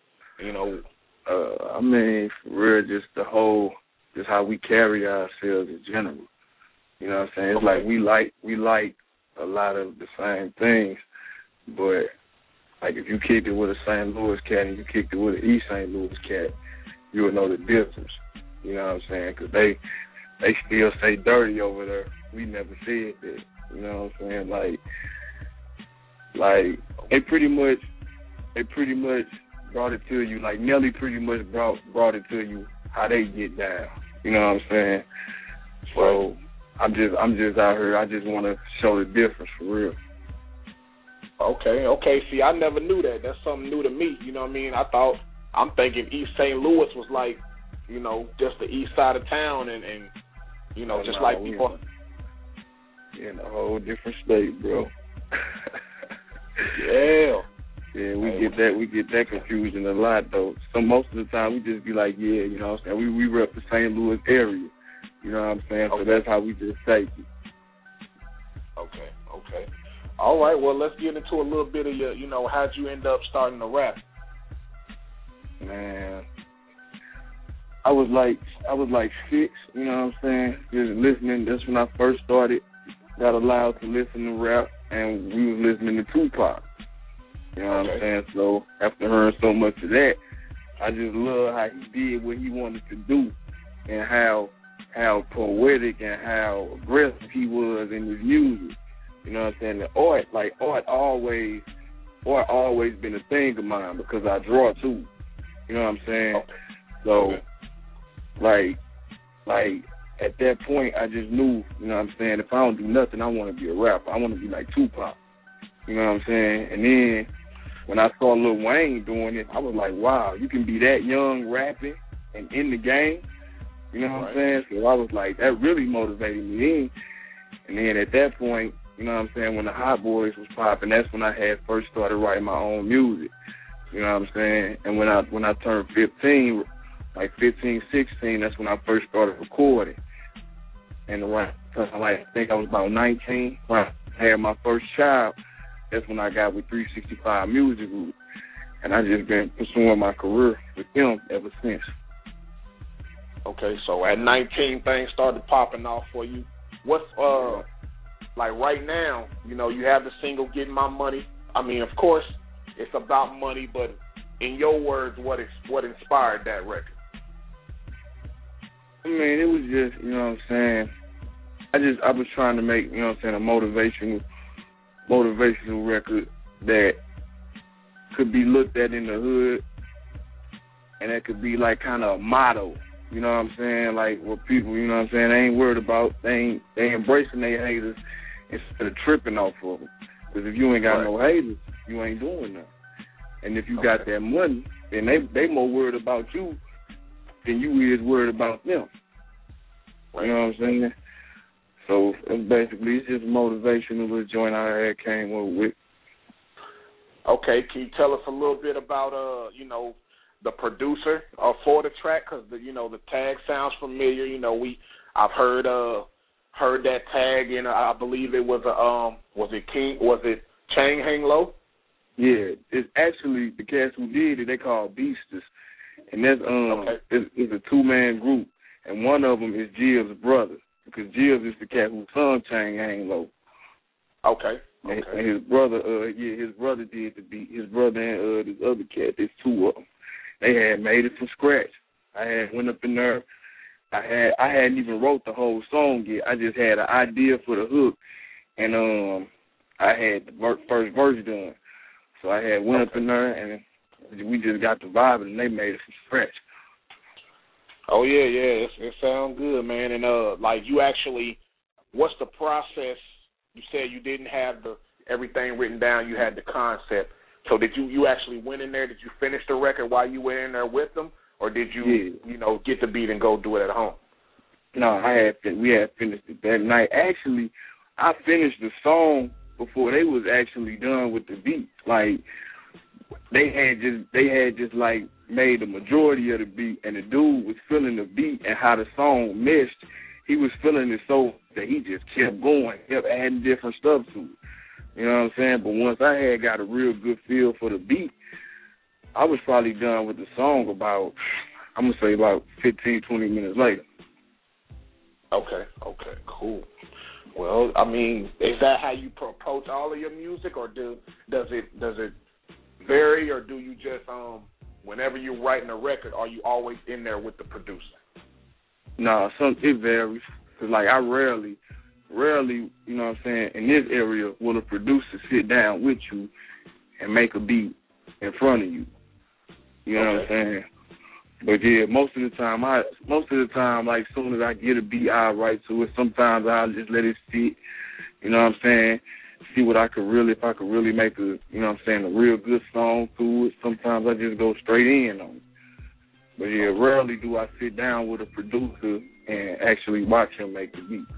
Speaker 7: I mean, for real, just how we carry ourselves in general. You know what I'm saying? It's like we like a lot of the same things, but like if you kicked it with a St. Louis cat and you kicked it with an East St. Louis cat, you would know the difference. You know what I'm saying? Because they still say dirty over there. We never said that. You know what I'm saying? Like they pretty much brought it to you. Like Nelly pretty much brought it to you how they get down. You know what I'm saying? So I'm just out here. I just want to show the difference for real.
Speaker 4: Okay. See, I never knew that. That's something new to me. You know what I mean? I'm thinking East St. Louis was like, just the east side of town and just like people.
Speaker 7: In a whole different state, bro.
Speaker 4: Yeah.
Speaker 7: Yeah, we get that confusion a lot though. So most of the time we just be like, yeah, you know what I'm saying? We rep the St. Louis area. You know what I'm saying? So that's how we just take it.
Speaker 4: Okay. All right, well let's get into a little bit of your, how'd you end up starting to rap?
Speaker 7: Man, I was like 6, you know what I'm saying? Just listening. That's when I first got allowed to listen to rap, and we was listening to Tupac. You know what I'm saying? So after hearing so much of that, I just love how he did what he wanted to do and how poetic and how aggressive he was in his music. You know what I'm saying? The art always been a thing of mine because I draw too. You know what I'm saying? So like at that point I just knew, you know what I'm saying, if I don't do nothing, I want to be a rapper. I want to be like Tupac. You know what I'm saying? And then when I saw Lil Wayne doing it, I was like, wow, you can be that young rapping and in the game. You know what I'm saying? So I was like, that really motivated me in. And then at that point, you know what I'm saying, when the Hot Boys was popping, that's when I had first started writing my own music. You know what I'm saying? And when I turned 15, like 15, 16, that's when I first started recording. And I think I was about 19 when I had my first child. That's when I got with 365 Music Group. And I just been pursuing my career with them ever since.
Speaker 4: Okay, so at 19, things started popping off for you. What's like right now? You know, you have the single "Getting My Money." I mean, of course, it's about money, but in your words, what inspired that record?
Speaker 7: I mean, it was just, you know what I'm saying. I was trying to make, you know what I'm saying, a motivational record that could be looked at in the hood, and that could be like kind of a motto. You know what I'm saying? Like what people, you know what I'm saying, they ain't worried about, they embracing their haters instead of tripping off of them. Because if you ain't got no haters, you ain't doing nothing. And if you got that money, then they more worried about you than you is worried about them. Right. You know what I'm saying? So it's just motivational little joint I came up with.
Speaker 4: Okay, can you tell us a little bit about you know, the producer for the track? Because the tag sounds familiar. You know, I've heard that tag, and I believe it was Chang Hang Low?
Speaker 7: Yeah, it's actually the cats who did it. They call Beasters, and that's it's a 2-man group, and one of them is Jill's brother, because Jill is the cat who sung Chang Hang Low.
Speaker 4: Okay.
Speaker 7: And his brother, his brother did the beat. His brother and this other cat, there's 2 of them. They had made it from scratch. I had went up in there. I hadn't even wrote the whole song yet. I just had an idea for the hook, and I had the first verse done. So I had went up in there, and we just got the vibe, and they made it from scratch.
Speaker 4: Oh yeah, it sounds good, man. And like you actually, what's the process? You said you didn't have everything written down. You had the concept. So did you actually went in there? Did you finish the record while you were in there with them, or did you get the beat and go do it at home?
Speaker 7: No, we had finished it that night. Actually, I finished the song before they was actually done with the beat. Like they had just like made the majority of the beat, and the dude was feeling the beat and how the song meshed. He was feeling it so that he just kept going, kept adding different stuff to it. You know what I'm saying? But once I had got a real good feel for the beat, I was probably done with the song about 15, 20 minutes later.
Speaker 4: Okay, cool. Well, I mean, is that how you approach all of your music, or does it vary, or do you just whenever you're writing a record, are you always in there with the producer?
Speaker 7: No, it varies. Cause like I rarely, you know what I'm saying, in this area will a producer sit down with you and make a beat in front of you. You know what I'm saying? But yeah, most of the time, like as soon as I get a beat, I'll write to it. Sometimes I'll just let it sit. You know what I'm saying? See what if I could really make a, you know what I'm saying, a real good song to it. Sometimes I just go straight in on it. But yeah, rarely do I sit down with a producer and actually watch him make the beat.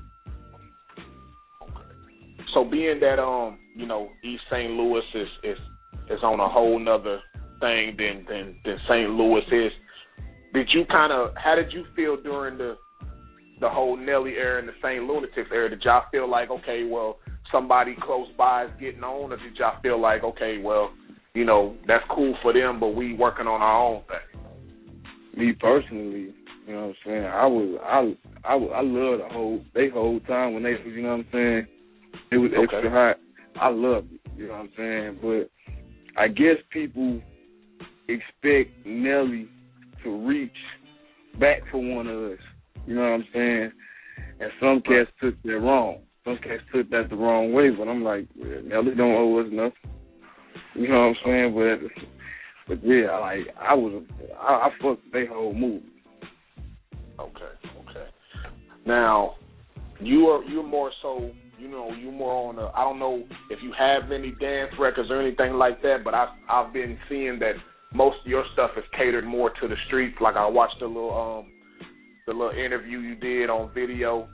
Speaker 4: So being that East St. Louis is on a whole nother thing than St. Louis is, how did you feel during the whole Nelly era and the St. Lunatics era? Did y'all feel like, okay, well, somebody close by is getting on, or did y'all feel like, okay, well, that's cool for them, but we working on our own thing?
Speaker 7: Me personally, you know what I'm saying, I love the whole time when they, you know what I'm saying, it was extra hot. I loved it, you know what I'm saying, but I guess people expect Nelly to reach back for one of us, you know what I'm saying, and some cats took that wrong. Some cats took that the wrong way, but I'm like, Nelly don't owe us nothing, you know what I'm saying, but yeah, I fucked their whole movie.
Speaker 4: Okay. Now, you're more so, you're more on I don't know if you have any dance records or anything like that, but I've been seeing that most of your stuff is catered more to the streets. Like I watched the little interview you did on video.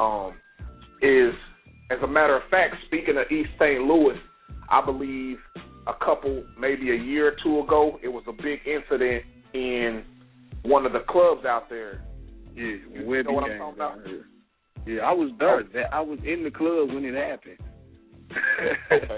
Speaker 4: As a matter of fact, speaking of East St. Louis, I believe maybe a year or two ago, it was a big incident in one of the clubs out there.
Speaker 7: Yeah,
Speaker 4: you know what I'm talking about?
Speaker 7: Yeah, I was there. I was in the club when it happened.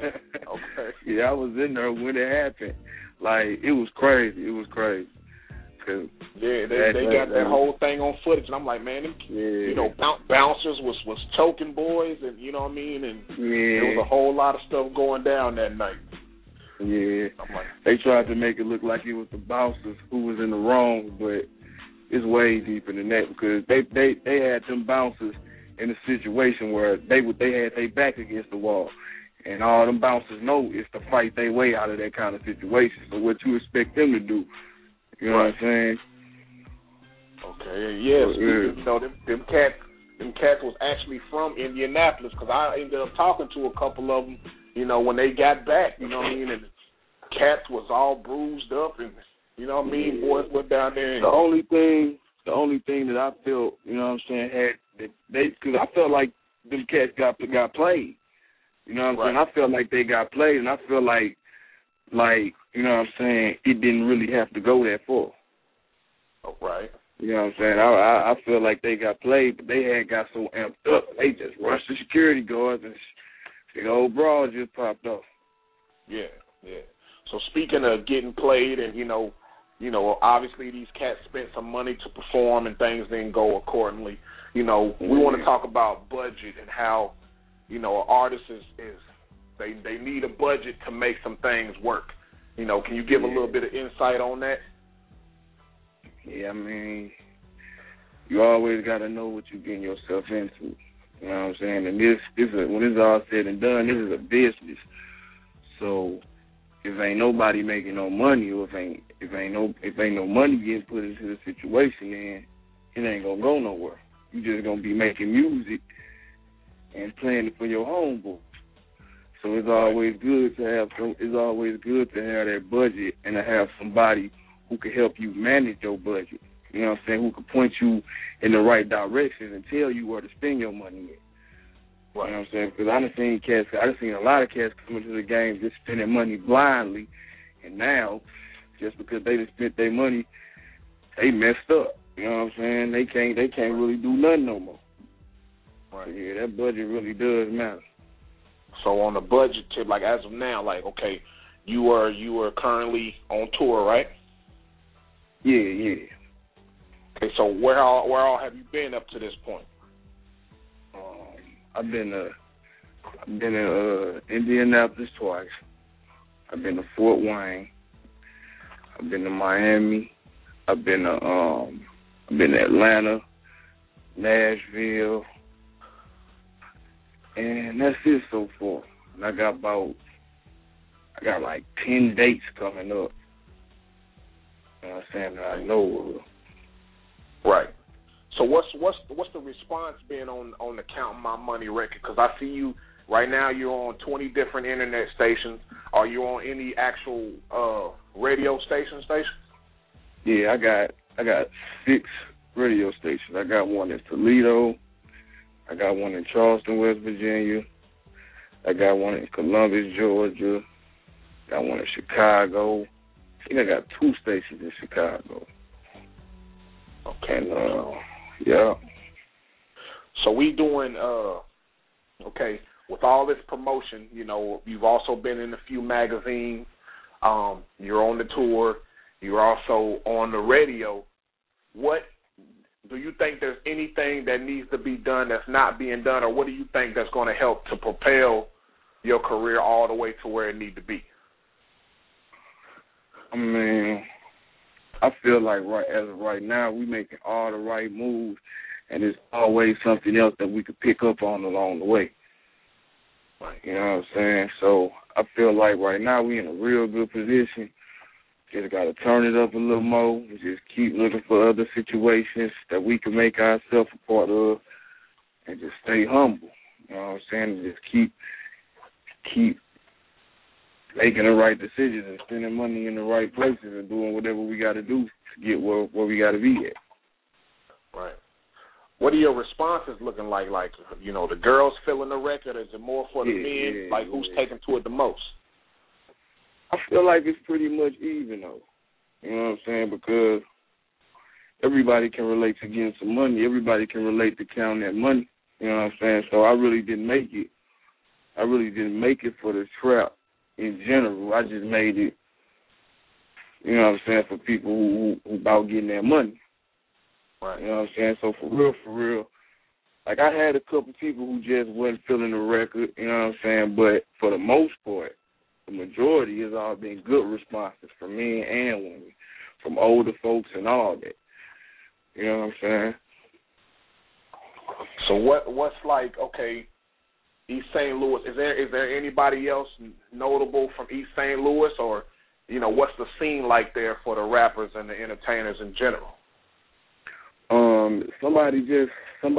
Speaker 4: Okay.
Speaker 7: Yeah, I was in there when it happened. Like, it was crazy.
Speaker 4: They got that whole thing on footage, and I'm like, man, them, you know, bouncers was choking boys, and you know what I mean, and there was a whole lot of stuff going down that night.
Speaker 7: Yeah, they tried to make it look like it was the bouncers who was in the wrong, but it's way deeper than that because they had them bouncers in a situation where they had their back against the wall, and all them bouncers know is to fight their way out of that kind of situation. So what you expect them to do? You know what I'm saying?
Speaker 4: Okay, yes. You know, them cats was actually from Indianapolis because I ended up talking to a couple of them. You know, when they got back, you know what I mean, and the cats was all bruised up, and you know what I mean, boys went down there. And
Speaker 7: the only thing that I felt, you know what I'm saying, because I felt like them cats got played. You know what I'm saying? I felt like they got played, and I feel like you know what I'm saying, it didn't really have to go that far.
Speaker 4: Oh, right.
Speaker 7: You know what I'm saying? I feel like they got played, but they had got so amped up, they just rushed the security guards and the old brawl just popped off.
Speaker 4: Yeah. So speaking of getting played, and you know, obviously these cats spent some money to perform, and things didn't go accordingly. You know, we want to talk about budget and how, you know, an artist is they need a budget to make some things work. You know, can you give a little bit of insight on that?
Speaker 7: Yeah, I mean, you always got to know what you're getting yourself into. You know what I'm saying? And when it's all said and done, this is a business. So if ain't nobody making no money, or if ain't no money getting put into the situation, then it ain't gonna go nowhere. You just gonna be making music and playing it for your homeboy. So it's always good to have that budget and to have somebody who can help you manage your budget. You know what I'm saying? Who can point you in the right direction and tell you where to spend your money at. Right. You know what I'm saying? Because I done seen a lot of cats come into the game just spending money blindly, and now, just because they just spent their money, they messed up. You know what I'm saying? They can't really do nothing no more. Right. So yeah, that budget really does matter.
Speaker 4: So on the budget tip, like as of now, like okay, you are currently on tour, right?
Speaker 7: Yeah.
Speaker 4: Okay, so where all have you been up to this point?
Speaker 7: I've been in Indianapolis twice. I've been to Fort Wayne. I've been to Miami. I've been to Atlanta, Nashville, and that's it so far. And I got like 10 dates coming up. You know what I'm saying? That I know of.
Speaker 4: Right. So what's the response been on the Counting My Money record? Because I see you right now. You're on 20 different internet stations. Are you on any actual radio station?
Speaker 7: Yeah, I got 6 radio stations. I got one in Toledo. I got one in Charleston, West Virginia. I got one in Columbus, Georgia. Got one in Chicago. I think I got 2 stations in Chicago.
Speaker 4: Okay.
Speaker 7: And, yeah.
Speaker 4: So we doing, with all this promotion, you know, you've also been in a few magazines. You're on the tour. You're also on the radio. What do you think there's anything that needs to be done that's not being done, or what do you think that's going to help to propel your career all the way to where it needs to be?
Speaker 7: I mean, I feel like as of right now, we're making all the right moves, and there's always something else that we could pick up on along the way. You know what I'm saying? So I feel like right now we're in a real good position. Just got to turn it up a little more. We just keep looking for other situations that we can make ourselves a part of, and just stay humble. You know what I'm saying? And just keep making the right decisions and spending money in the right places and doing whatever we got to do to get where we got to be at.
Speaker 4: Right. What are your responses looking like? Like, you know, the girls feeling the record? Is it more for the men? Like, who's taking to it the most?
Speaker 7: I feel like it's pretty much even, though. You know what I'm saying? Because everybody can relate to getting some money. Everybody can relate to counting that money. You know what I'm saying? So I really didn't make it. For the trap in general. I just made it you know what I'm saying, for people who about getting their money.
Speaker 4: Right.
Speaker 7: You know what I'm saying? So for real, like I had a couple people who just wasn't feeling the record, you know what I'm saying, but for the most part, the majority has all been good responses from men and women, from older folks and all that. You know what I'm saying?
Speaker 4: So what's like, okay, East St. Louis, is there anybody else notable from East St. Louis, or, you know, what's the scene like there for the rappers and the entertainers in general?
Speaker 7: Somebody just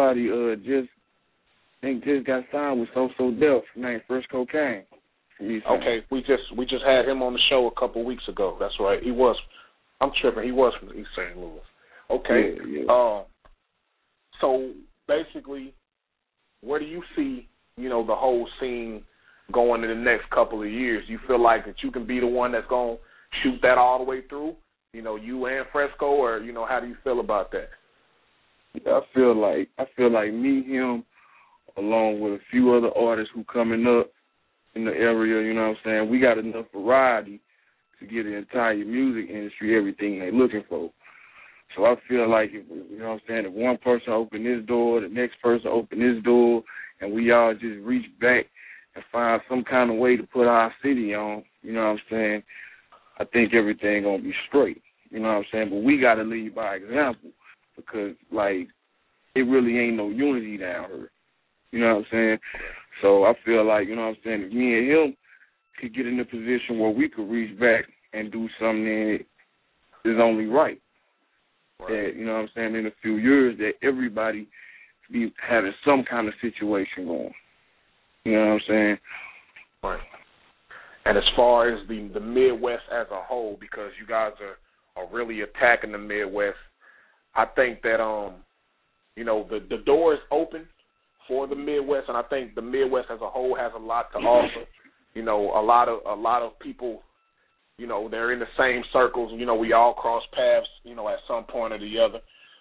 Speaker 7: got signed with So Def, named Frisco Kane.
Speaker 4: Okay, we just had him on the show a couple weeks ago. That's right. I'm tripping. He was from East St. Louis. Okay.
Speaker 7: Yeah.
Speaker 4: So basically, where do you see, you know, the whole scene going in the next couple of years? You feel like that you can be the one that's going to shoot that all the way through? You know, you and Fresco, or, you know, how do you feel about that?
Speaker 7: I feel like me, him, along with a few other artists who coming up in the area, you know what I'm saying, we got enough variety to get the entire music industry everything they looking for. So I feel like, if, you know what I'm saying, if one person open this door, the next person open this door, and we all just reach back and find some kind of way to put our city on, you know what I'm saying, I think everything going to be straight, you know what I'm saying, but we got to lead by example. Because, like, it really ain't no unity down here. You know what I'm saying? So I feel like, you know what I'm saying, if me and him could get in a position where we could reach back and do something that is only right. That, you know what I'm saying, in a few years that everybody be having some kind of situation going. You know what I'm saying?
Speaker 4: Right. And as far as the Midwest as a whole, because you guys are really attacking the Midwest, I think that, you know, the door is open for the Midwest, and I think the Midwest as a whole has a lot to offer. You know, a lot of people, you know, they're in the same circles. You know, we all cross paths, you know, at some point or the other.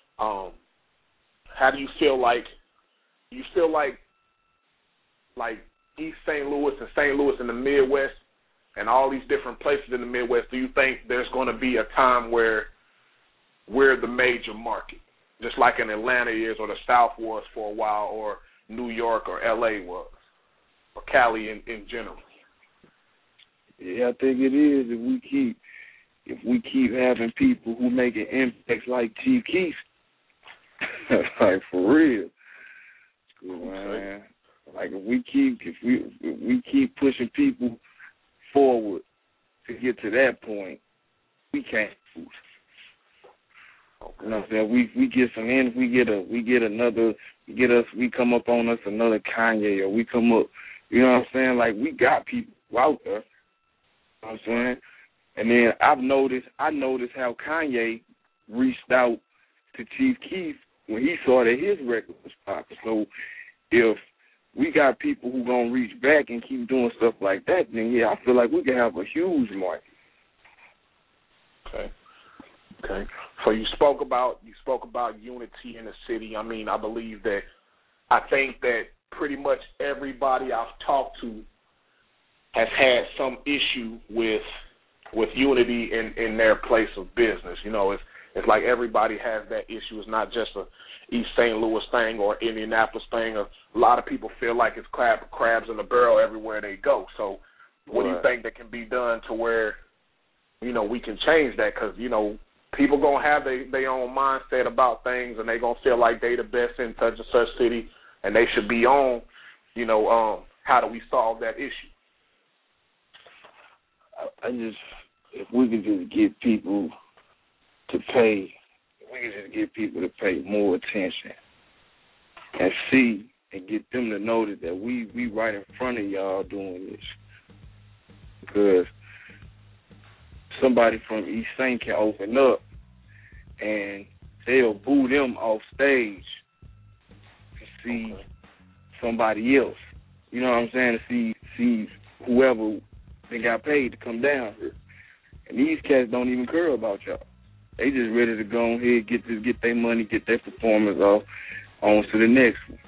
Speaker 4: How do you feel like? You feel like East St. Louis and St. Louis in the Midwest and all these different places in the Midwest, do you think there's going to be a time where we're the major market, just like in Atlanta is, or the South was for a while, or New York or L.A. was, or Cali in general?
Speaker 7: Yeah, I think it is. If we keep having people who make an impact like Chief Keef, like for real, man. Like if we keep pushing people forward to get to that point, we can't. You know what I'm saying? We get some in, we come up on us another Kanye, or we come up, you know what I'm saying? Like we got people out there. You know what I'm saying? And then I noticed how Kanye reached out to Chief Keef when he saw that his record was popular. So if we got people who gonna reach back and keep doing stuff like that, then yeah, I feel like we can have a huge market.
Speaker 4: Okay. So you spoke about unity in the city. I mean, I think that pretty much everybody I've talked to has had some issue with unity in their place of business. You know, it's like everybody has that issue. It's not just a East St. Louis thing or Indianapolis thing. A lot of people feel like it's crabs in the barrel everywhere they go. So what do you think that can be done to where, you know, we can change that? Because, you know, people going to have their own mindset about things, and they going to feel like they the best in such and such city, and they should be on, you know, how do we solve that issue?
Speaker 7: If we could just get people to pay more attention and see and get them to know that we right in front of y'all doing this. Because somebody from East St. can open up and they'll boo them off stage to see somebody else. You know what I'm saying? To see whoever they got paid to come down here. And these cats don't even care about y'all. They just ready to go ahead, get their money, get their performance off, on to the next one.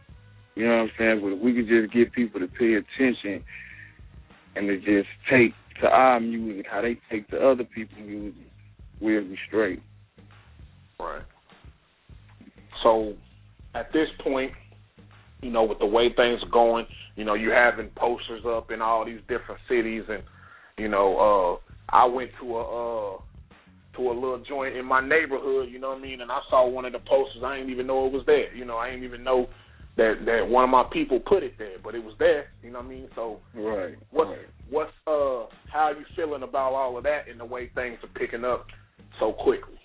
Speaker 7: You know what I'm saying? But if we could just get people to pay attention and to just take to our music, how they take to other people's music, we'll be straight.
Speaker 4: Right. So at this point, you know, with the way things are going, you know, you having posters up in all these different cities, and you know, I went to a little joint in my neighborhood, you know what I mean, and I saw one of the posters. I didn't even know it was there. You know, I didn't even know that one of my people put it there, but it was there. You know what I mean? So,
Speaker 7: right.
Speaker 4: What's how are you feeling about all of that and the way things are picking up so quickly?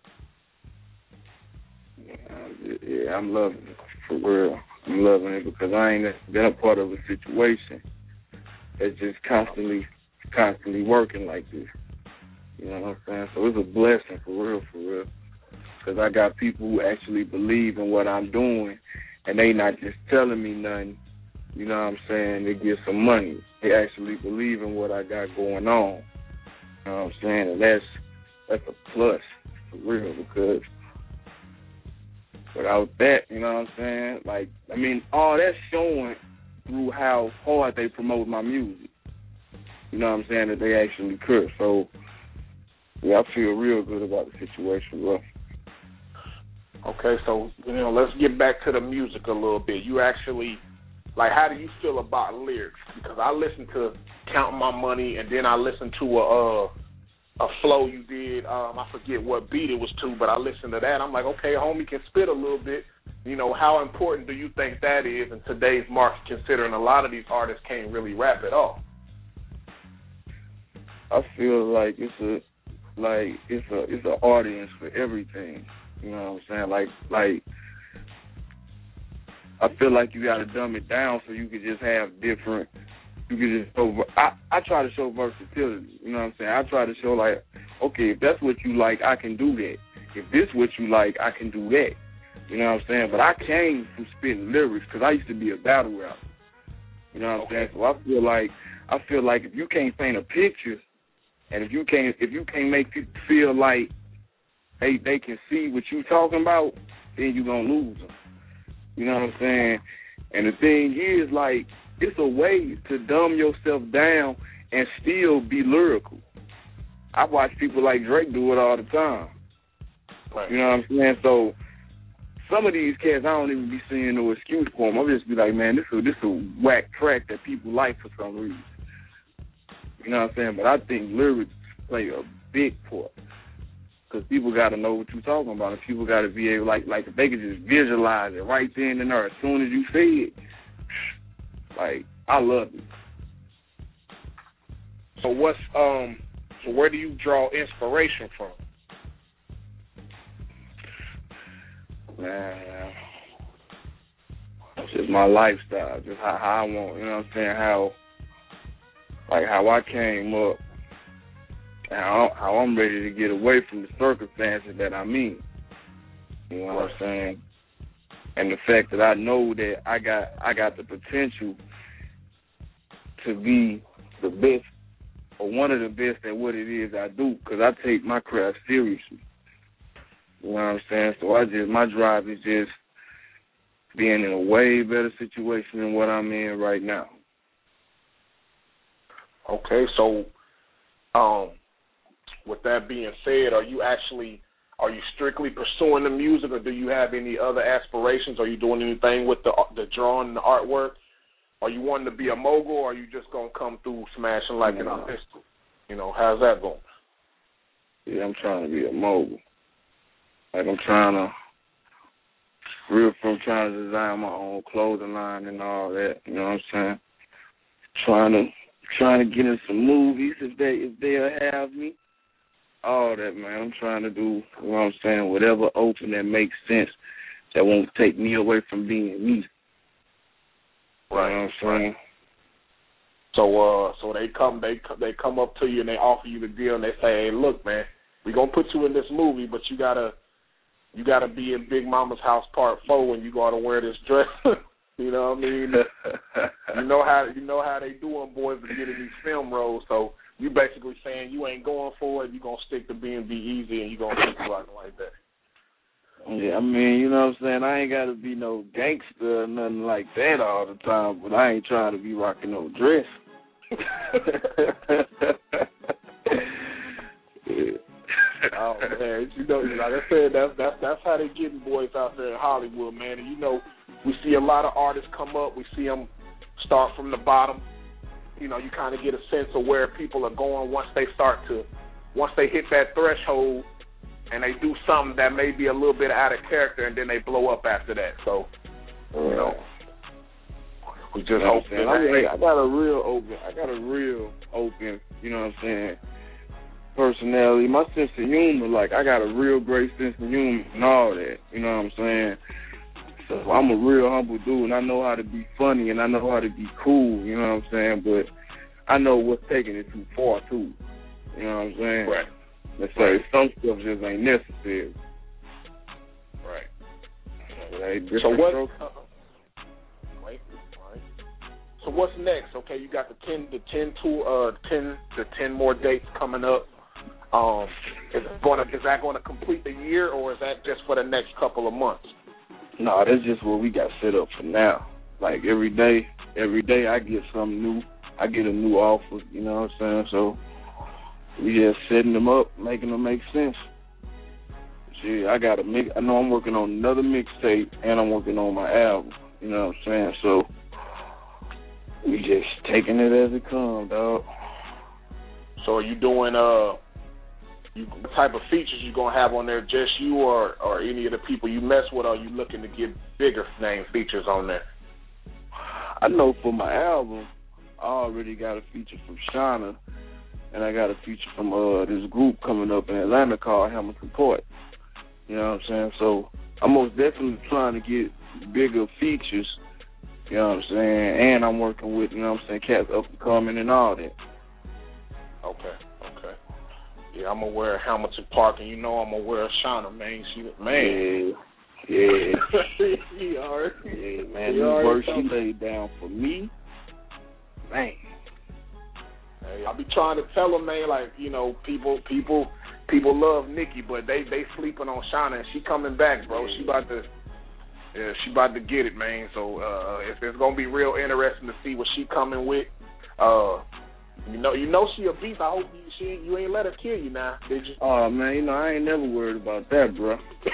Speaker 7: Yeah, I'm loving it, for real. I'm loving it because I ain't been a part of a situation that's just constantly working like this. You know what I'm saying? So it's a blessing, for real. Because I got people who actually believe in what I'm doing, and they not just telling me nothing. You know what I'm saying? They get some money. They actually believe in what I got going on. You know what I'm saying? And that's a plus, for real, because without that, you know what I'm saying? Like, I mean, all that's showing through how hard they promote my music. You know what I'm saying? That they actually could. So, yeah, I feel real good about the situation, bro.
Speaker 4: Okay, so, you know, let's get back to the music a little bit. You actually, like, how do you feel about lyrics? Because I listened to Count My Money, and then I listened to a flow you did. I forget what beat it was to, but I listened to that. I'm like, okay, homie can spit a little bit. You know, how important do you think that is in today's market, considering a lot of these artists can't really rap at all?
Speaker 7: I feel like it's an audience for everything. You know what I'm saying? Like I feel like you got to dumb it down so you could just have different. You could just I try to show versatility. You know what I'm saying? I try to show, like, okay, if that's what you like, I can do that. If this is what you like, I can do that. You know what I'm saying? But I came from spitting lyrics because I used to be a battle rapper. You know what I'm saying? So I feel like if you can't paint a picture, and if you can't make people feel like they can see what you talking about, then you gonna lose them. You know what I'm saying? And the thing is, like, it's a way to dumb yourself down and still be lyrical. I watch people like Drake do it all the time. Right. You know what I'm saying? So some of these cats, I don't even be seeing no excuse for them. I'll just be like, man, this is a whack track that people like for some reason. You know what I'm saying? But I think lyrics play a big part. Because people got to know what you're talking about. And people got to be able, like if they could just visualize it right then and there as soon as you say it. Like, I love it.
Speaker 4: So so where do you draw inspiration from?
Speaker 7: Man, it's just my lifestyle, just how I want, you know what I'm saying, how I came up, and how I'm ready to get away from the circumstances that I'm in. You know what I'm saying? And the fact that I know that I got the potential to be the best or one of the best at what it is I do, because I take my craft seriously. You know what I'm saying? So my drive is just being in a way better situation than what I'm in right now.
Speaker 4: Okay, so with that being said, are you strictly pursuing the music, or do you have any other aspirations? Are you doing anything with the drawing and the artwork? Are you wanting to be a mogul, or are you just going to come through smashing like an pistol? You know, how's that going?
Speaker 7: Yeah, I'm trying to be a mogul. Like, I'm trying to design my own clothing line and all that. You know what I'm saying? Trying to get in some movies if they'll have me. All that, man. I'm trying to do, you know what I'm saying, whatever open that makes sense that won't take me away from being me.
Speaker 4: Right.
Speaker 7: You know what I'm saying?
Speaker 4: So they come up to you and they offer you the deal and they say, hey, look, man, we're gonna put you in this movie, but you gotta be in Big Mama's House Part 4 and you gotta wear this dress. You know what I mean? you know how they do them boys to get in these film roles. So you basically saying you ain't going for it, you gonna stick to being Be Easy and you gonna keep rocking like that.
Speaker 7: Yeah, I mean, you know what I'm saying? I ain't got to be no gangster or nothing like that all the time, but I ain't trying to be rocking no dress. Yeah.
Speaker 4: Oh man, like I said, that's how they getting boys out there in Hollywood, man. And we see a lot of artists come up. We see them start from the bottom. You kind of get a sense of where people are going once they hit that threshold, and they do something that may be a little bit out of character, and then they blow up after that. So, we just hope that
Speaker 7: I got a real open, you know what I'm saying, personality. My sense of humor, like, I got a real great sense of humor and all that, you know what I'm saying? So I'm a real humble dude, and I know how to be funny, and I know how to be cool, you know what I'm saying? But I know what's taking it too far, too. You know what I'm saying?
Speaker 4: Right.
Speaker 7: Let's say some stuff just ain't necessary.
Speaker 4: Right.
Speaker 7: So
Speaker 4: what's next? Okay, you got the 10 more dates coming up. Is that going to complete the year, or is that just for the next couple of months?
Speaker 7: No, that's just what we got set up for now. Like every day I get something new. I get a new offer, you know what I'm saying? So we just setting them up, making them make sense. Shit, I know I'm working on another mixtape, and I'm working on my album, you know what I'm saying? So we just taking it as it comes, dog.
Speaker 4: So are you doing what type of features you gonna have on there? Just you or any of the people you mess with? Or are you looking to get bigger name features on there?
Speaker 7: I know for my album, I already got a feature from Shauna, and I got a feature from this group coming up in Atlanta called Hamilton Court. You know what I'm saying? So I'm most definitely trying to get bigger features. You know what I'm saying? And I'm working with, you know what I'm saying, cats up and coming and all that.
Speaker 4: Okay. Yeah, I'm aware of Hamilton Park, and I'm aware of Shauna, man.
Speaker 7: Yeah.
Speaker 4: Yeah,
Speaker 7: man, the work she laid down for me, man.
Speaker 4: Hey, I be trying to tell them, man, like, people love Nikki, but they sleeping on Shauna, and she coming back, bro. She about to get it, man. So it's gonna be real interesting to see what she coming with. She a beast. I hope you ain't let her kill you now, did you?
Speaker 7: Oh man, I ain't never worried about that, bro.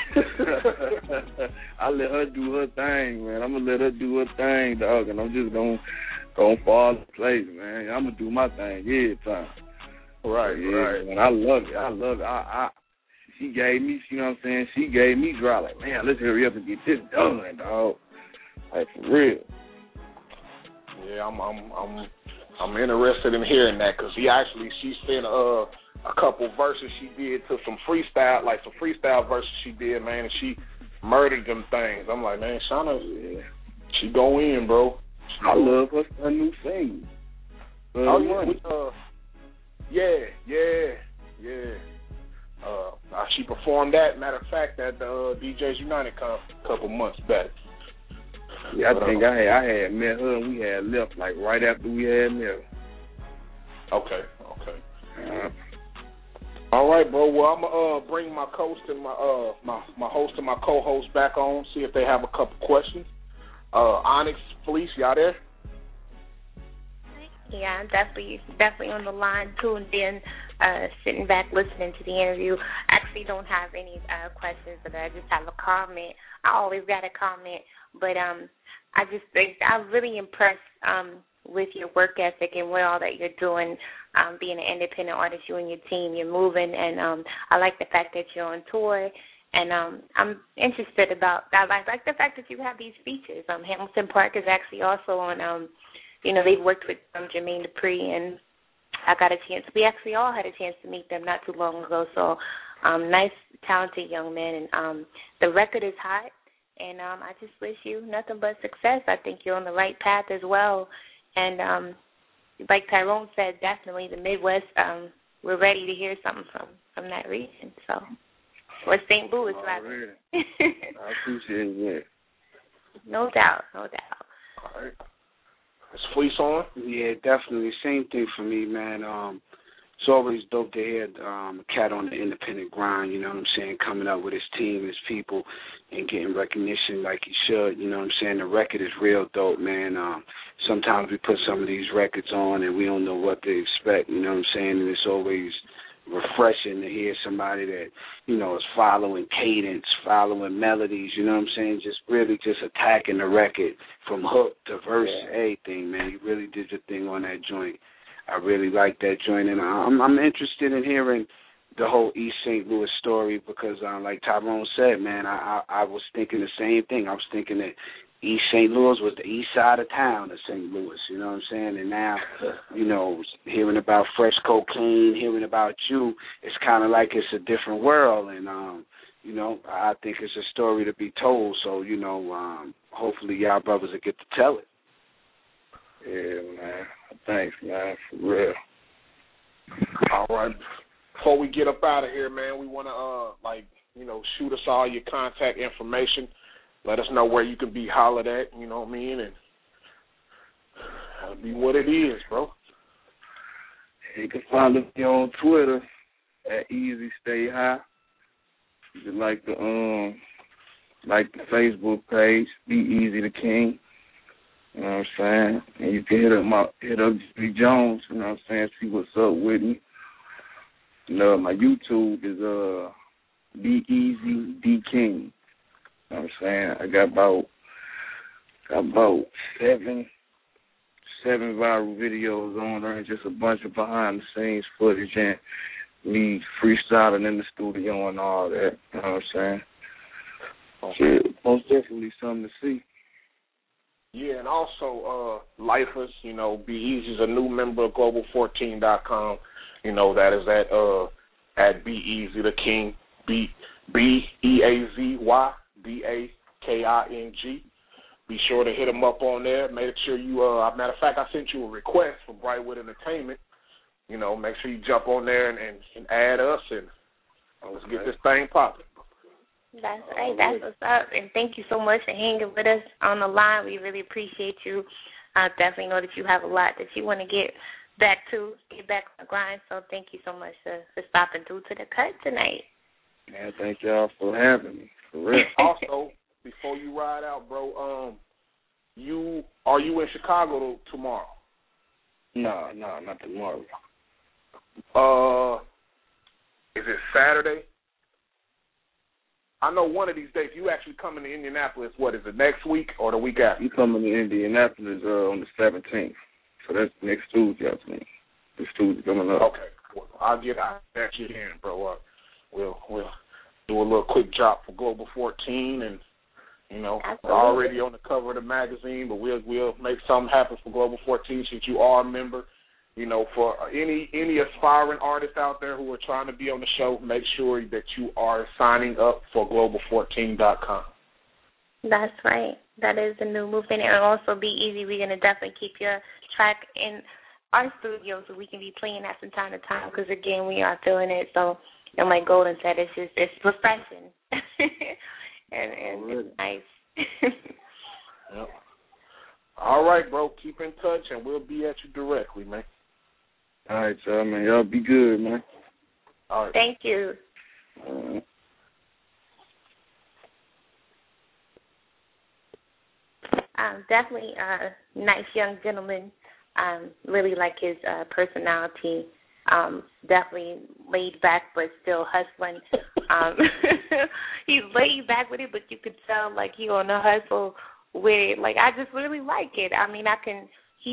Speaker 7: I let her do her thing, man. I'm gonna let her do her thing, dog, and I'm just gonna fall in place, man. I'm gonna do my thing every time.
Speaker 4: Right.
Speaker 7: Man, I love it. She gave me, you know what I'm saying? She gave me dry, like, man, let's hurry up and get this done, dog. Like, for real.
Speaker 4: Yeah, I'm interested in hearing that, because she sent a couple verses she did to some freestyle verses she did, man, and she murdered them things. I'm like, man, Shauna, she go in, bro.
Speaker 7: I love her new single.
Speaker 4: She performed that, matter of fact, at the DJs United a couple months back.
Speaker 7: Yeah, I think I had met her, and we had left like right after we had met her.
Speaker 4: Okay. All right, bro. Well, I'm gonna bring my host and my host and my co-host back on, see if they have a couple questions. Onyx, Felice, y'all there?
Speaker 3: Yeah, definitely on the line, tuned in, sitting back listening to the interview. I actually don't have any questions, but I just have a comment. I always got a comment, but I just think I'm really impressed with your work ethic and with all that you're doing, being an independent artist, you and your team, you're moving, and I like the fact that you're on tour. And I'm interested I like the fact that you have these features. Hamilton Park is actually also on, they've worked with Jermaine Dupri, and we actually all had a chance to meet them not too long ago. So nice, talented young man, and the record is hot, and I just wish you nothing but success. I think you're on the right path as well. And like Tyrone said, definitely the Midwest, we're ready to hear something from that region. So. Or St. Louis, rather.
Speaker 7: I appreciate it.
Speaker 3: No doubt.
Speaker 4: All right. Is Fleece on?
Speaker 5: Yeah, definitely. Same thing for me, man. it's always dope to hear a cat on the independent grind, you know what I'm saying, coming up with his team, his people, and getting recognition like he should, you know what I'm saying. The record is real dope, man. Sometimes we put some of these records on and we don't know what to expect, you know what I'm saying, and it's always refreshing to hear somebody that, you know, is following cadence, following melodies, you know what I'm saying, just really just attacking the record from hook to verse, everything, man. You really did your thing on that joint. I really like that joint, and I'm interested in hearing the whole East St. Louis story because, like Tyrone said, man, I was thinking the same thing. I was thinking that East St. Louis was the east side of town of St. Louis, you know what I'm saying? And now, you know, hearing about Fresh Cocaine, hearing about you, it's kind of like it's a different world. And, you know, I think it's a story to be told. So, you know, hopefully y'all brothers will get to tell it.
Speaker 7: Yeah, man. Thanks, man, for real.
Speaker 4: All right. Before we get up out of here, man, we want to, shoot us all your contact information. Let us know where you can be hollered at, you know what I mean? And that'll be what it is, bro.
Speaker 7: You can find me on Twitter at Easy Stay High. You can like the Facebook page, Be Easy the King. You know what I'm saying? And you can hit up G Jones, you know what I'm saying, see what's up with me. You know, my YouTube is Be Easy D King. You know what I'm saying? I got about seven viral videos on there and just a bunch of behind the scenes footage and me freestyling in the studio and all that. You know what I'm saying? Shit, most definitely something to see.
Speaker 4: Yeah, and also, lifers, you know, Be Easy is a new member of Global14.com. You know, that is at Be Easy the King, BEAZYDAKING. Be sure to hit him up on there. Make sure you, matter of fact, I sent you a request from Brightwood Entertainment. You know, make sure you jump on there and add us, and let's get this thing popping.
Speaker 3: That's right. That's what's up. And thank you so much for hanging with us on the line. We really appreciate you. I definitely know that you have a lot that you want to get back on the grind. So thank you so much for stopping through to the cut tonight.
Speaker 7: Man, thank y'all for having me. For real.
Speaker 4: Also, before you ride out, bro, are you in Chicago tomorrow?
Speaker 7: No, not tomorrow.
Speaker 4: Is it Saturday? I know one of these days you actually coming to Indianapolis. What is it, next week or the week after?
Speaker 7: You coming to Indianapolis on the 17th. So that's next Tuesday, I think. This Tuesday coming up.
Speaker 4: Okay. Well, I'll get you in, bro. We'll do a little quick drop for Global 14, and you know, we're already on the cover of the magazine, but we'll make something happen for Global 14 since you are a member. You know, for any aspiring artists out there who are trying to be on the show, make sure that you are signing up for Global14.com.
Speaker 3: That's right. That is the new movement. And also Be Easy, we're going to definitely keep your track in our studio so we can be playing that from time to time because, again, we are feeling it. So, and like Golden said, it's refreshing. and it's nice.
Speaker 4: Yep. All right, bro. Keep in touch, and we'll be at you directly, man.
Speaker 7: All right, y'all, man. Y'all be good, man.
Speaker 4: All right.
Speaker 3: Thank you. Definitely a nice young gentleman. Really like his personality. Definitely laid back, but still hustling. He's laid back with it, but you could tell like he on the hustle with it. Like I just really like it. I mean, I can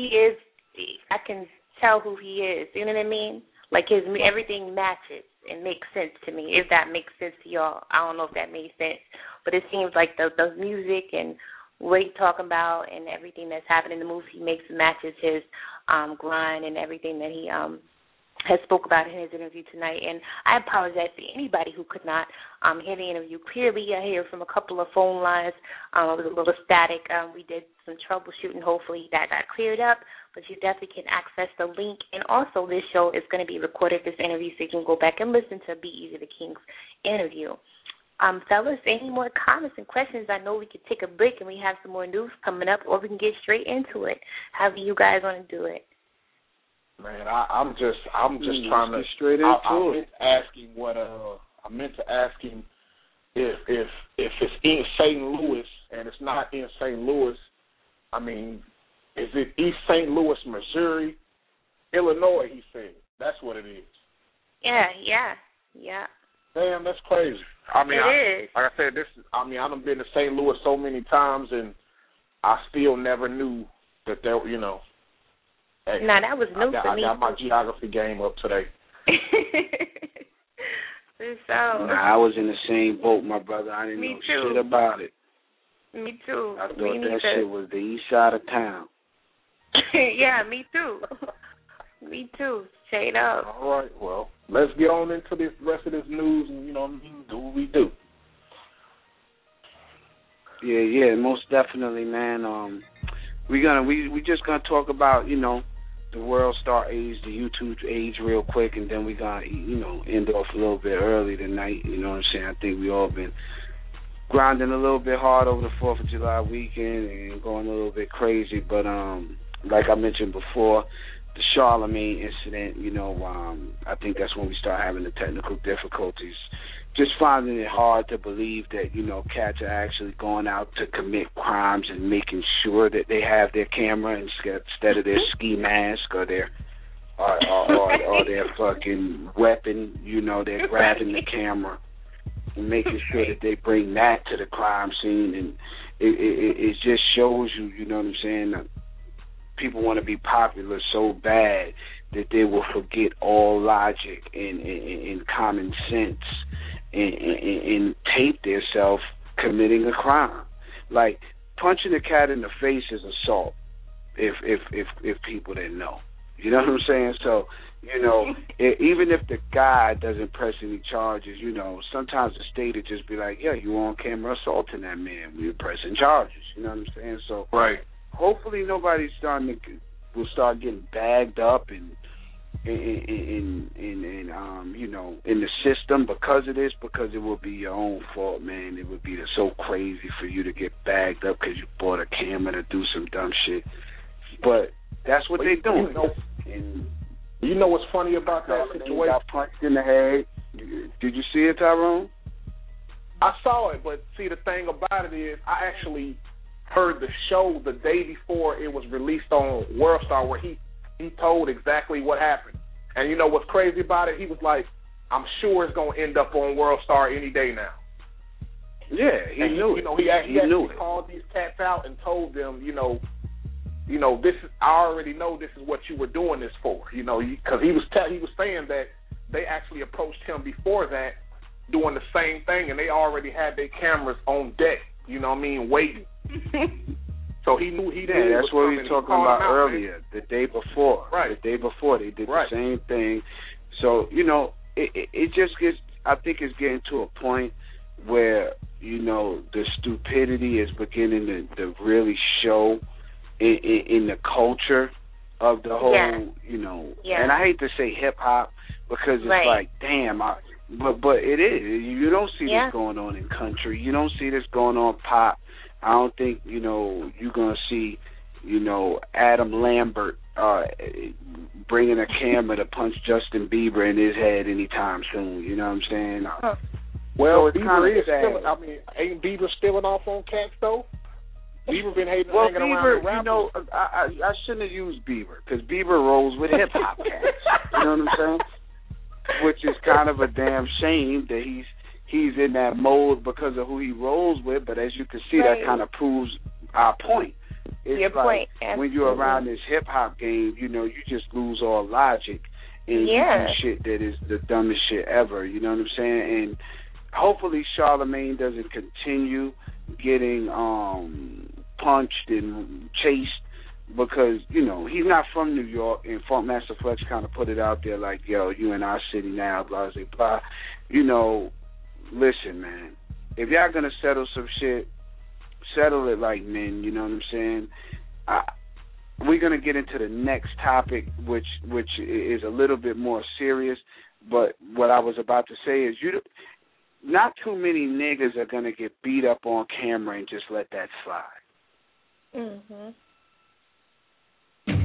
Speaker 3: tell who he is. You know what I mean? Like everything matches and makes sense to me. If that makes sense to y'all, I don't know if that made sense, but it seems like the music and what he's talking about and everything that's happening in the movie, he makes matches his grind and everything that he has spoke about in his interview tonight. And I apologize to anybody who could not hear the interview clearly. I hear from a couple of phone lines. It was a little static. We did some troubleshooting. Hopefully that got cleared up. But you definitely can access the link. And also this show is going to be recorded, this interview, so you can go back and listen to Be Easy the King's interview. Fellas, any more comments and questions? I know we could take a break and we have some more news coming up, or we can get straight into it. However you guys want to do it.
Speaker 4: Man, I'm just trying to
Speaker 5: straight into it.
Speaker 4: I meant to ask him if it's in St. Louis and it's not in St. Louis. I mean, is it East St. Louis, Missouri, Illinois? He said that's what it is.
Speaker 3: Yeah.
Speaker 4: Damn, that's crazy. I mean,
Speaker 3: it is.
Speaker 4: Like I said, I done been to St. Louis so many times, and I still never knew that there, you know. Hey,
Speaker 3: no, that was new for me.
Speaker 4: I got my geography game up today.
Speaker 3: So.
Speaker 5: I was in the same boat, my brother. I didn't know shit about it.
Speaker 3: Me too.
Speaker 5: I thought that shit was the east side of town.
Speaker 3: Yeah, me too. Me too. Straight up.
Speaker 4: All right, well, let's get on into this rest of this news and, you know, do what we do.
Speaker 5: Yeah, most definitely, man. We just gonna talk about, you know, the World Star age, the YouTube age real quick, and then we gonna, you know, end off a little bit early tonight. You know what I'm saying? I think we all been grinding a little bit hard over the 4th of July weekend and going a little bit crazy, but like I mentioned before, the Charlemagne incident, you know, I think that's when we start having the technical difficulties. Just finding it hard to believe that, you know, cats are actually going out to commit crimes and making sure that they have their camera instead of their ski mask or their or their fucking weapon. You know, they're grabbing the camera and making sure that they bring that to the crime scene, and it just shows you, you know what I'm saying, that people want to be popular so bad that they will forget all logic and common sense and tape themselves committing a crime. Like, punching a cat in the face is assault if people didn't know. You know what I'm saying? So, you know, even if the guy doesn't press any charges, you know, sometimes the state would just be like, yeah, you were on camera assaulting that man. We're pressing charges. You know what I'm saying? So,
Speaker 4: right.
Speaker 5: Hopefully nobody's will start getting bagged up and you know, in the system because of this, because it will be your own fault, man. It would be so crazy for you to get bagged up because you bought a camera to do some dumb shit. But that's what they're doing.
Speaker 4: You know, and you know what's funny about that situation?
Speaker 5: Got punched in the head. Did you see it, Tyrone?
Speaker 4: I saw it, but see, the thing about it is I actually heard the show the day before it was released on World Star, where he told exactly what happened. And you know what's crazy about it? He was like, I'm sure it's going to end up on World Star any day now.
Speaker 5: Yeah, he knew it.
Speaker 4: You know, he actually called these cats out and told them, you know, this is, I already know this is what you were doing this for. You know, because he was saying that they actually approached him before that doing the same thing, and they already had their cameras on deck. You know what I mean, waiting. So he knew he did.
Speaker 5: Yeah, that's what we were talking about earlier. The day before,
Speaker 4: right?
Speaker 5: The day before they did the same thing. So you know, it just gets. I think it's getting to a point where, you know, the stupidity is beginning to really show in the culture of the whole, you know. And I hate to say hip hop because it's like, damn, but it is. You don't see this going on in country. You don't see this going on pop. I don't think, you know, you're going to see, you know, Adam Lambert bringing a camera to punch Justin Bieber in his head anytime soon. You know what I'm saying?
Speaker 4: Well, so Bieber is stealing. I mean, ain't Bieber stealing off on cats, though? Bieber been hanging around the rappers.
Speaker 5: You know, I shouldn't have used Bieber because Bieber rolls with hip-hop cats. You know what I'm saying? Which is kind of a damn shame that he's in that mode because of who he rolls with, but as you can see, that kind of proves our point. It's
Speaker 3: your
Speaker 5: like
Speaker 3: point.
Speaker 5: When you're around this hip-hop game, you know, you just lose all logic, and you do shit that is the dumbest shit ever, you know what I'm saying? And hopefully Charlemagne doesn't continue getting punched and chased because, you know, he's not from New York, and Funkmaster Flex kind of put it out there like, yo, you in our city now, blah, blah, blah. You know, listen, man, if y'all going to settle some shit, settle it like men, you know what I'm saying? We're going to get into the next topic, which is a little bit more serious, but what I was about to say is not too many niggas are going to get beat up on camera and just let that slide.
Speaker 3: Mm-hmm.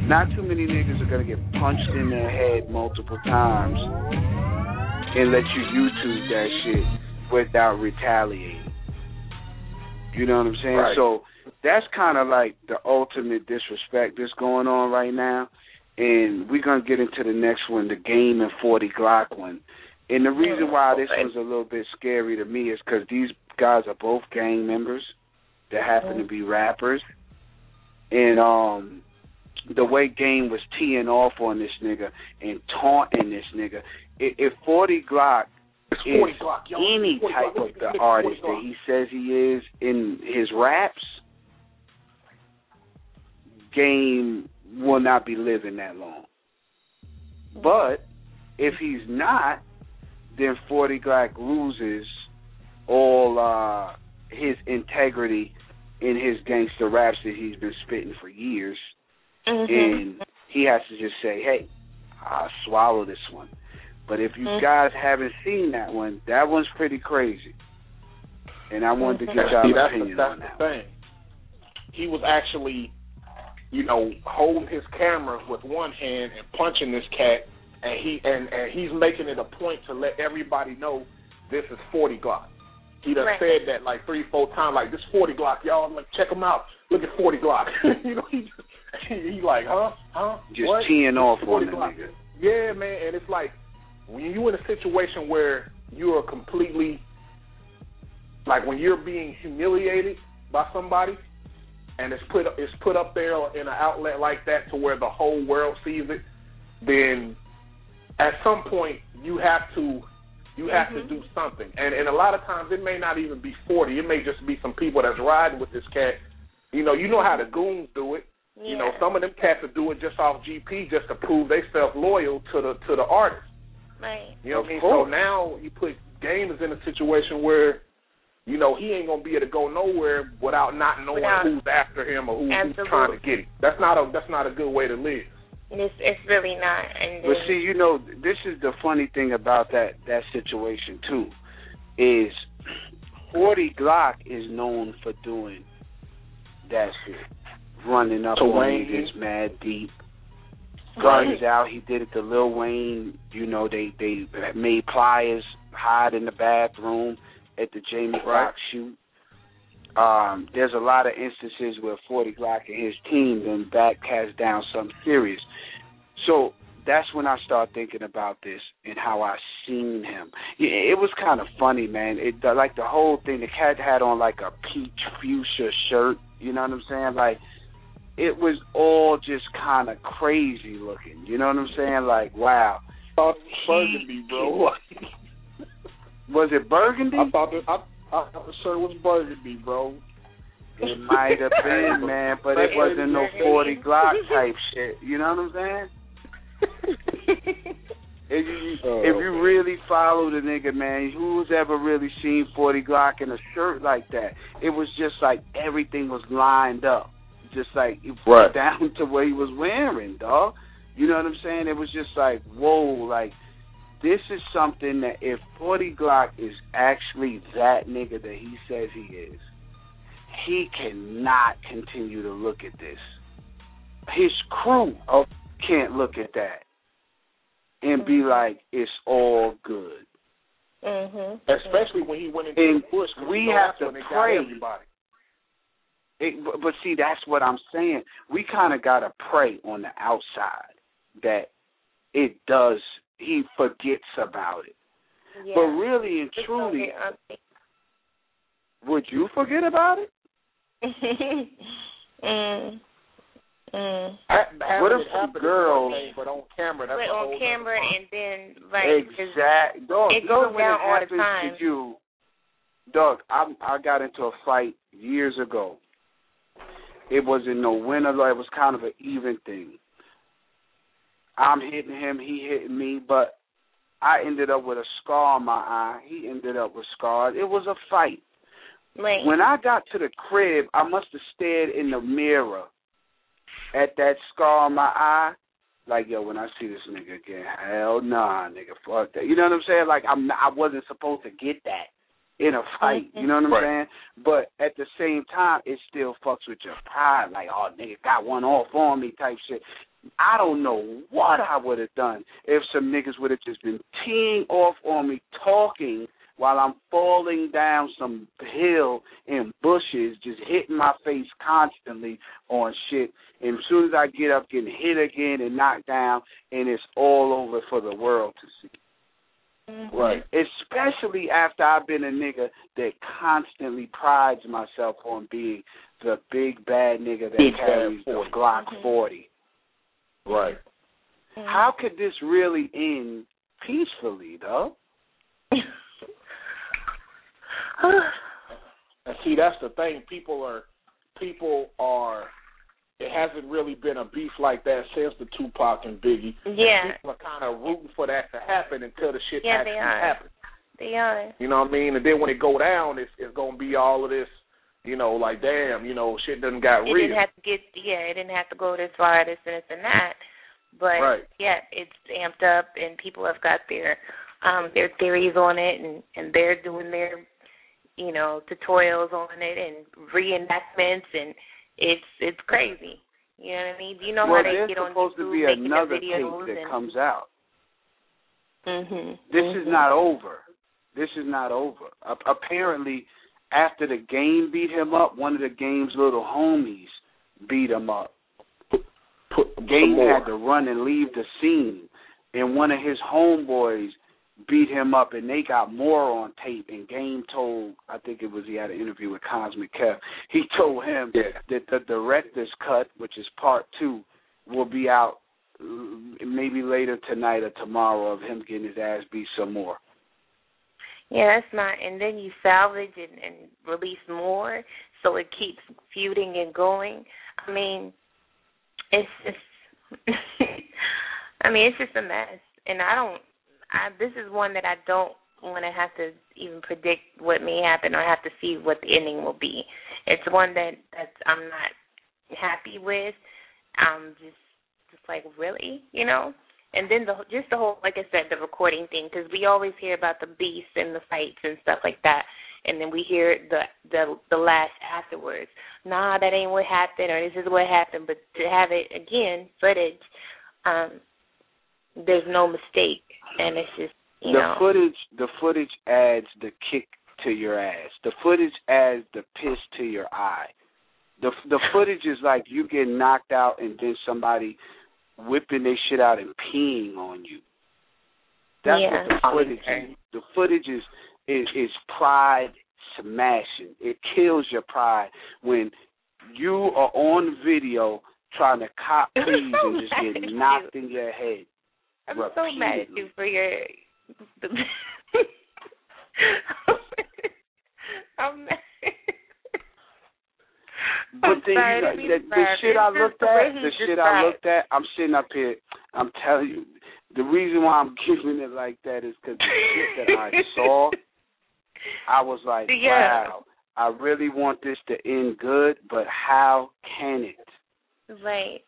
Speaker 5: Not too many niggas are going to get punched in their head multiple times and let you YouTube that shit without retaliating. You know what I'm saying?
Speaker 4: Right.
Speaker 5: So that's kind of like the ultimate disrespect that's going on right now. And we're going to get into the next one, the Game and 40 Glock one. And the reason why this one's a little bit scary to me is because these guys are both gang members that happen to be rappers. And the way Game was teeing off on this nigga and taunting this nigga, if 40 Glock is any type of the artist that he says he is in his raps, Game will not be living that long. But if he's not, then 40 Glock loses all his integrity in his gangster raps that he's been spitting for years. And he has to just say, hey, I'll swallow this one. But if you guys haven't seen that one's pretty crazy. And I wanted to get y'all's opinion on that.
Speaker 4: Thing. He was actually, holding his camera with one hand and punching this cat, and he's making it a point to let everybody know this is 40 Glock. He done said that like 3-4 times, like, this 40 Glock, y'all, like, check him out. Look at 40 Glock. He like, huh?
Speaker 5: Just
Speaker 4: what?
Speaker 5: teeing off on the nigga.
Speaker 4: Yeah, man, and it's like, when you're in a situation where you are completely, like, when you're being humiliated by somebody, and it's put up there in an outlet like that to where the whole world sees it, then at some point you have to do something. And a lot of times it may not even be 40. It may just be some people that's riding with this cat. You know how the goons do it.
Speaker 3: Yeah.
Speaker 4: Some of them cats will do it just off GP just to prove they self loyal to the artist.
Speaker 3: Right.
Speaker 4: You know what I mean? So now you put Game in a situation where, he ain't gonna be able to go nowhere without not knowing who's after him or who's trying to get him. That's not a good way to live.
Speaker 3: It's really not. And
Speaker 5: but see, this is the funny thing about that situation too, is 40 Glock is known for doing that shit, running up on niggas mad deep. Guns out. He did it to Lil Wayne. They made Pliers hide in the bathroom at the Jamie Foxx shoot. There's a lot of instances where 40 Glock and his team then backcast down something serious. So that's when I start thinking about this and how I seen him. It was kind of funny, man. Like the whole thing, the cat had on like a peach fuchsia shirt. You know what I'm saying? Like, it was all just kind of crazy looking. You know what I'm saying? Like, wow.
Speaker 4: I thought it was burgundy, bro.
Speaker 5: Was it burgundy?
Speaker 4: I thought the shirt was burgundy, bro.
Speaker 5: It might have been, man, but it wasn't no 40 Glock type shit. You know what I'm saying? If you really follow the nigga, man, who's ever really seen 40 Glock in a shirt like that? It was just like everything was lined up. Just like down to what he was wearing, dog. You know what I'm saying? It was just like, whoa, like, this is something that if 40 Glock is actually that nigga that he says he is, he cannot continue to look at this. His crew can't look at that and be like, it's all good.
Speaker 4: Especially when he went into the bush.
Speaker 5: We have to pray. But see, that's what I'm saying. We kind of got to pray on the outside that he forgets about it. Yeah. But really and truly, would you forget about it? What if some girls
Speaker 4: on camera?
Speaker 3: That's on camera and then like
Speaker 5: exactly. Dog,
Speaker 3: it goes down all the time.
Speaker 5: To you, Doug, I got into a fight years ago. It wasn't no winner, it was kind of an even thing. I'm hitting him, he hitting me, but I ended up with a scar on my eye. He ended up with scars. It was a fight.
Speaker 3: Right.
Speaker 5: When I got to the crib, I must have stared in the mirror at that scar on my eye. Like, yo, when I see this nigga again, hell nah, nigga, fuck that. You know what I'm saying? Like, I wasn't supposed to get that in a fight, you know what I'm saying? But at the same time, it still fucks with your pride, like, oh, nigga got one off on me type shit. I don't know what I would have done if some niggas would have just been teeing off on me, talking while I'm falling down some hill in bushes, just hitting my face constantly on shit. And as soon as I get up, getting hit again and knocked down, and it's all over for the world to see.
Speaker 3: Mm-hmm.
Speaker 5: Right. Especially after I've been a nigga that constantly prides myself on being the big bad nigga that carries the Glock 40.
Speaker 4: Right.
Speaker 3: Mm-hmm.
Speaker 5: How could this really end peacefully, though?
Speaker 4: And see, that's the thing. People are. It hasn't really been a beef like that since the Tupac and Biggie.
Speaker 3: Yeah.
Speaker 4: People are kind of rooting for that to happen until the shit actually happens.
Speaker 3: They are.
Speaker 4: You know what I mean? And then when it go down, it's going to be all of this, you know, like, damn, you know, shit done got real.
Speaker 3: It didn't have to go this far, this and this and that. But, yeah, it's amped up, and people have got their theories on it, and they're doing their, you know, tutorials on it and reenactments, and it's crazy. You know what I mean? You know how they get on YouTube making their videos.
Speaker 5: There's supposed to be another tape that comes out.
Speaker 3: Mm-hmm.
Speaker 5: This is not over. This is not over. Apparently, after the Game beat him up, one of the Game's little homies beat him up. Game had to run and leave the scene, and one of his homeboys beat him up, and they got more on tape. And Game told, I think it was, he had an interview with Cosmic Kev. He told him that the director's cut, which is part 2, will be out maybe later tonight or tomorrow, of him getting his ass beat some more.
Speaker 3: Yeah, that's not. And then you salvage and release more, so it keeps feuding and going. I mean, it's just, it's just a mess. And this is one that I don't want to have to even predict what may happen or have to see what the ending will be. It's one that I'm not happy with. Just like, really, you know? And then the whole, like I said, the recording thing, because we always hear about the beasts and the fights and stuff like that, and then we hear the last afterwards. Nah, that ain't what happened, or this is what happened. But to have it again, footage, there's no mistake, and it's just
Speaker 5: the footage adds the kick to your ass. The footage adds the piss to your eye. The footage is like you get knocked out and then somebody whipping their shit out and peeing on you. That's what the footage is. The footage is pride smashing. It kills your pride when you are on video trying to cop please and just get knocked in your head.
Speaker 3: I'm so mad at you for your... I'm mad.
Speaker 5: But then the shit I looked at, I'm sitting up here, I'm telling you, the reason why I'm giving it like that is because the shit that I saw, I was like, wow, I really want this to end good, but how can it?
Speaker 3: Right.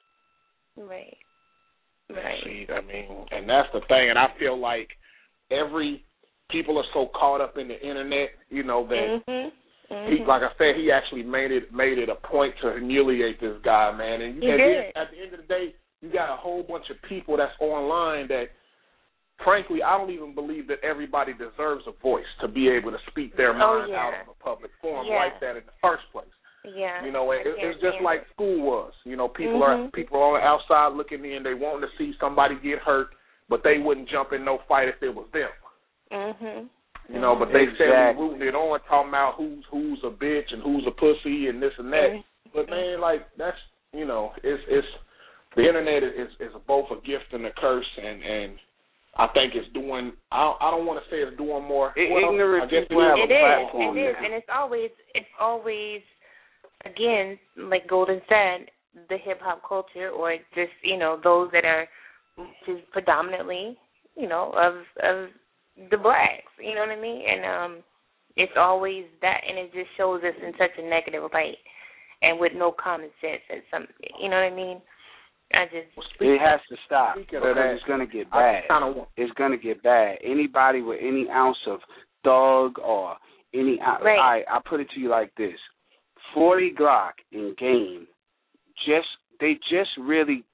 Speaker 4: See, I mean, and that's the thing, and I feel like people are so caught up in the internet, you know, that he, like I said, he actually made it a point to humiliate this guy, man. And then at the end of the day, you got a whole bunch of people that's online that, frankly, I don't even believe that everybody deserves a voice to be able to speak their mind out of a public forum like that in the first place.
Speaker 3: Yeah.
Speaker 4: You know, it's just like school was. You know, people are on the outside looking in. They wanting to see somebody get hurt, but they wouldn't jump in no fight if it was them. You know, but they said we rooting it on, talking about who's a bitch and who's a pussy and this and that. But man, like that's, you know, it's the internet is both a gift and a curse, and I think it's doing. I don't want to say it's doing more.
Speaker 5: Ignorant people have a platform.
Speaker 3: It is, and it's always again, like Golden said, the hip hop culture, or just, you know, those that are just predominantly, you know, of the blacks, you know what I mean? And it's always that, and it just shows us in such a negative light, and with no common sense and some, you know what I mean?
Speaker 5: It has to stop because it's going to get bad. It's going to get bad. Anybody with any ounce of thug or any, I put it to you like this: 40 Glock in Game, they just really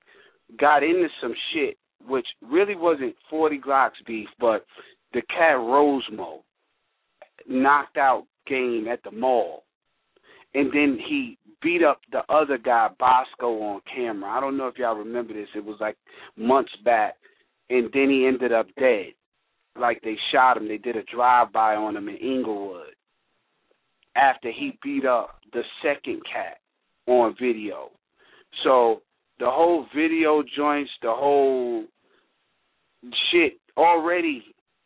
Speaker 5: got into some shit, which really wasn't 40 Glock's beef, but the cat Rosemo knocked out Game at the mall. And then he beat up the other guy, Bosco, on camera. I don't know if y'all remember this. It was like months back. And then he ended up dead. Like they shot him. They did a drive-by on him in Inglewood after he beat up the second cat on video. So the whole video joints, the whole shit already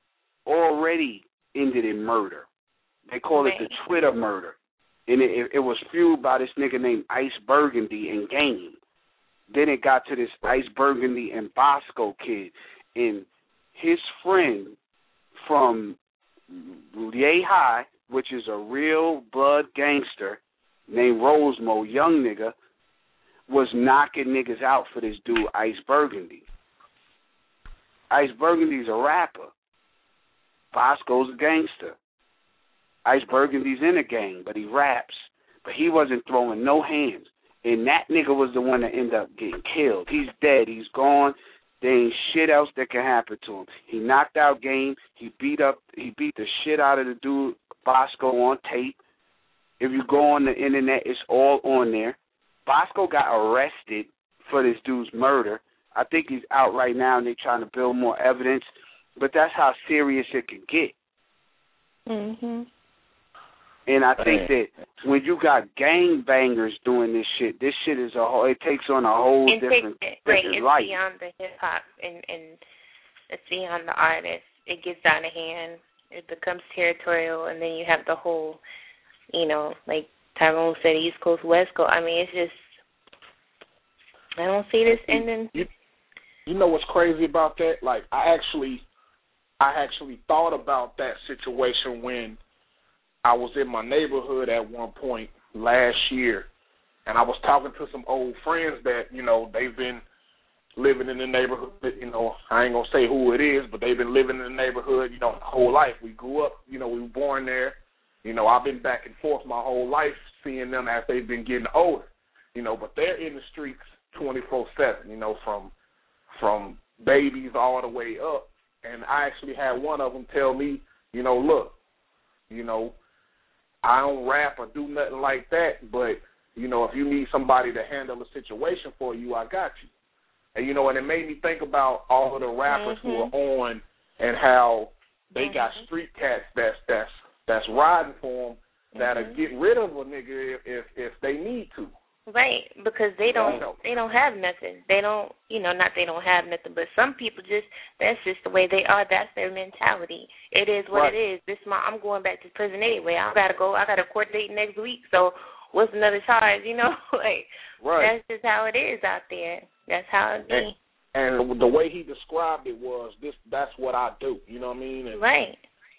Speaker 5: ended in murder. They call it the Twitter murder. And it was fueled by this nigga named Ice Burgundy and Game. Then it got to this Ice Burgundy and Bosco kid. And his friend from Yay High, which is a real blood gangster named Rosemo, young nigga, was knocking niggas out for this dude, Ice Burgundy. Ice Burgundy's a rapper. Bosco's a gangster. Ice Burgundy's in a gang, but he raps. But he wasn't throwing no hands. And that nigga was the one that ended up getting killed. He's dead. He's gone. There ain't shit else that can happen to him. He knocked out Game. He beat the shit out of the dude, Bosco, on tape. If you go on the internet, it's all on there. Bosco got arrested for this dude's murder. I think he's out right now, and they're trying to build more evidence. But that's how serious it can get.
Speaker 3: Mhm.
Speaker 5: And I think that when you got gangbangers doing this shit is it takes on a whole different life.
Speaker 3: It's beyond the hip hop and it's beyond the artist. It gets out of hand. It becomes territorial, and then you have the whole, like Tyrone said, East Coast, West Coast. I mean, it's just, I don't see this ending.
Speaker 4: You know what's crazy about that? Like, I actually thought about that situation when I was in my neighborhood at one point last year, and I was talking to some old friends that, they've been living in the neighborhood, I ain't going to say who it is, but they've been living in the neighborhood, their whole life. We grew up, we were born there. I've been back and forth my whole life seeing them as they've been getting older, but they're in the streets 24/7, from babies all the way up. And I actually had one of them tell me, look, I don't rap or do nothing like that, but, if you need somebody to handle the situation for you, I got you. And, and it made me think about all of the rappers who are on and how they got street cats that's riding for them that'll get rid of a nigga if they need to.
Speaker 3: Right, because they don't have nothing. They don't, not they don't have nothing, but some people that's just the way they are. That's their mentality. It is what it is. I'm going back to prison anyway. I got a court date next week, so what's another charge, That's just how it is out there. That's how it be.
Speaker 4: And the way he described it was, that's what I do, you know what I mean? And,
Speaker 3: right.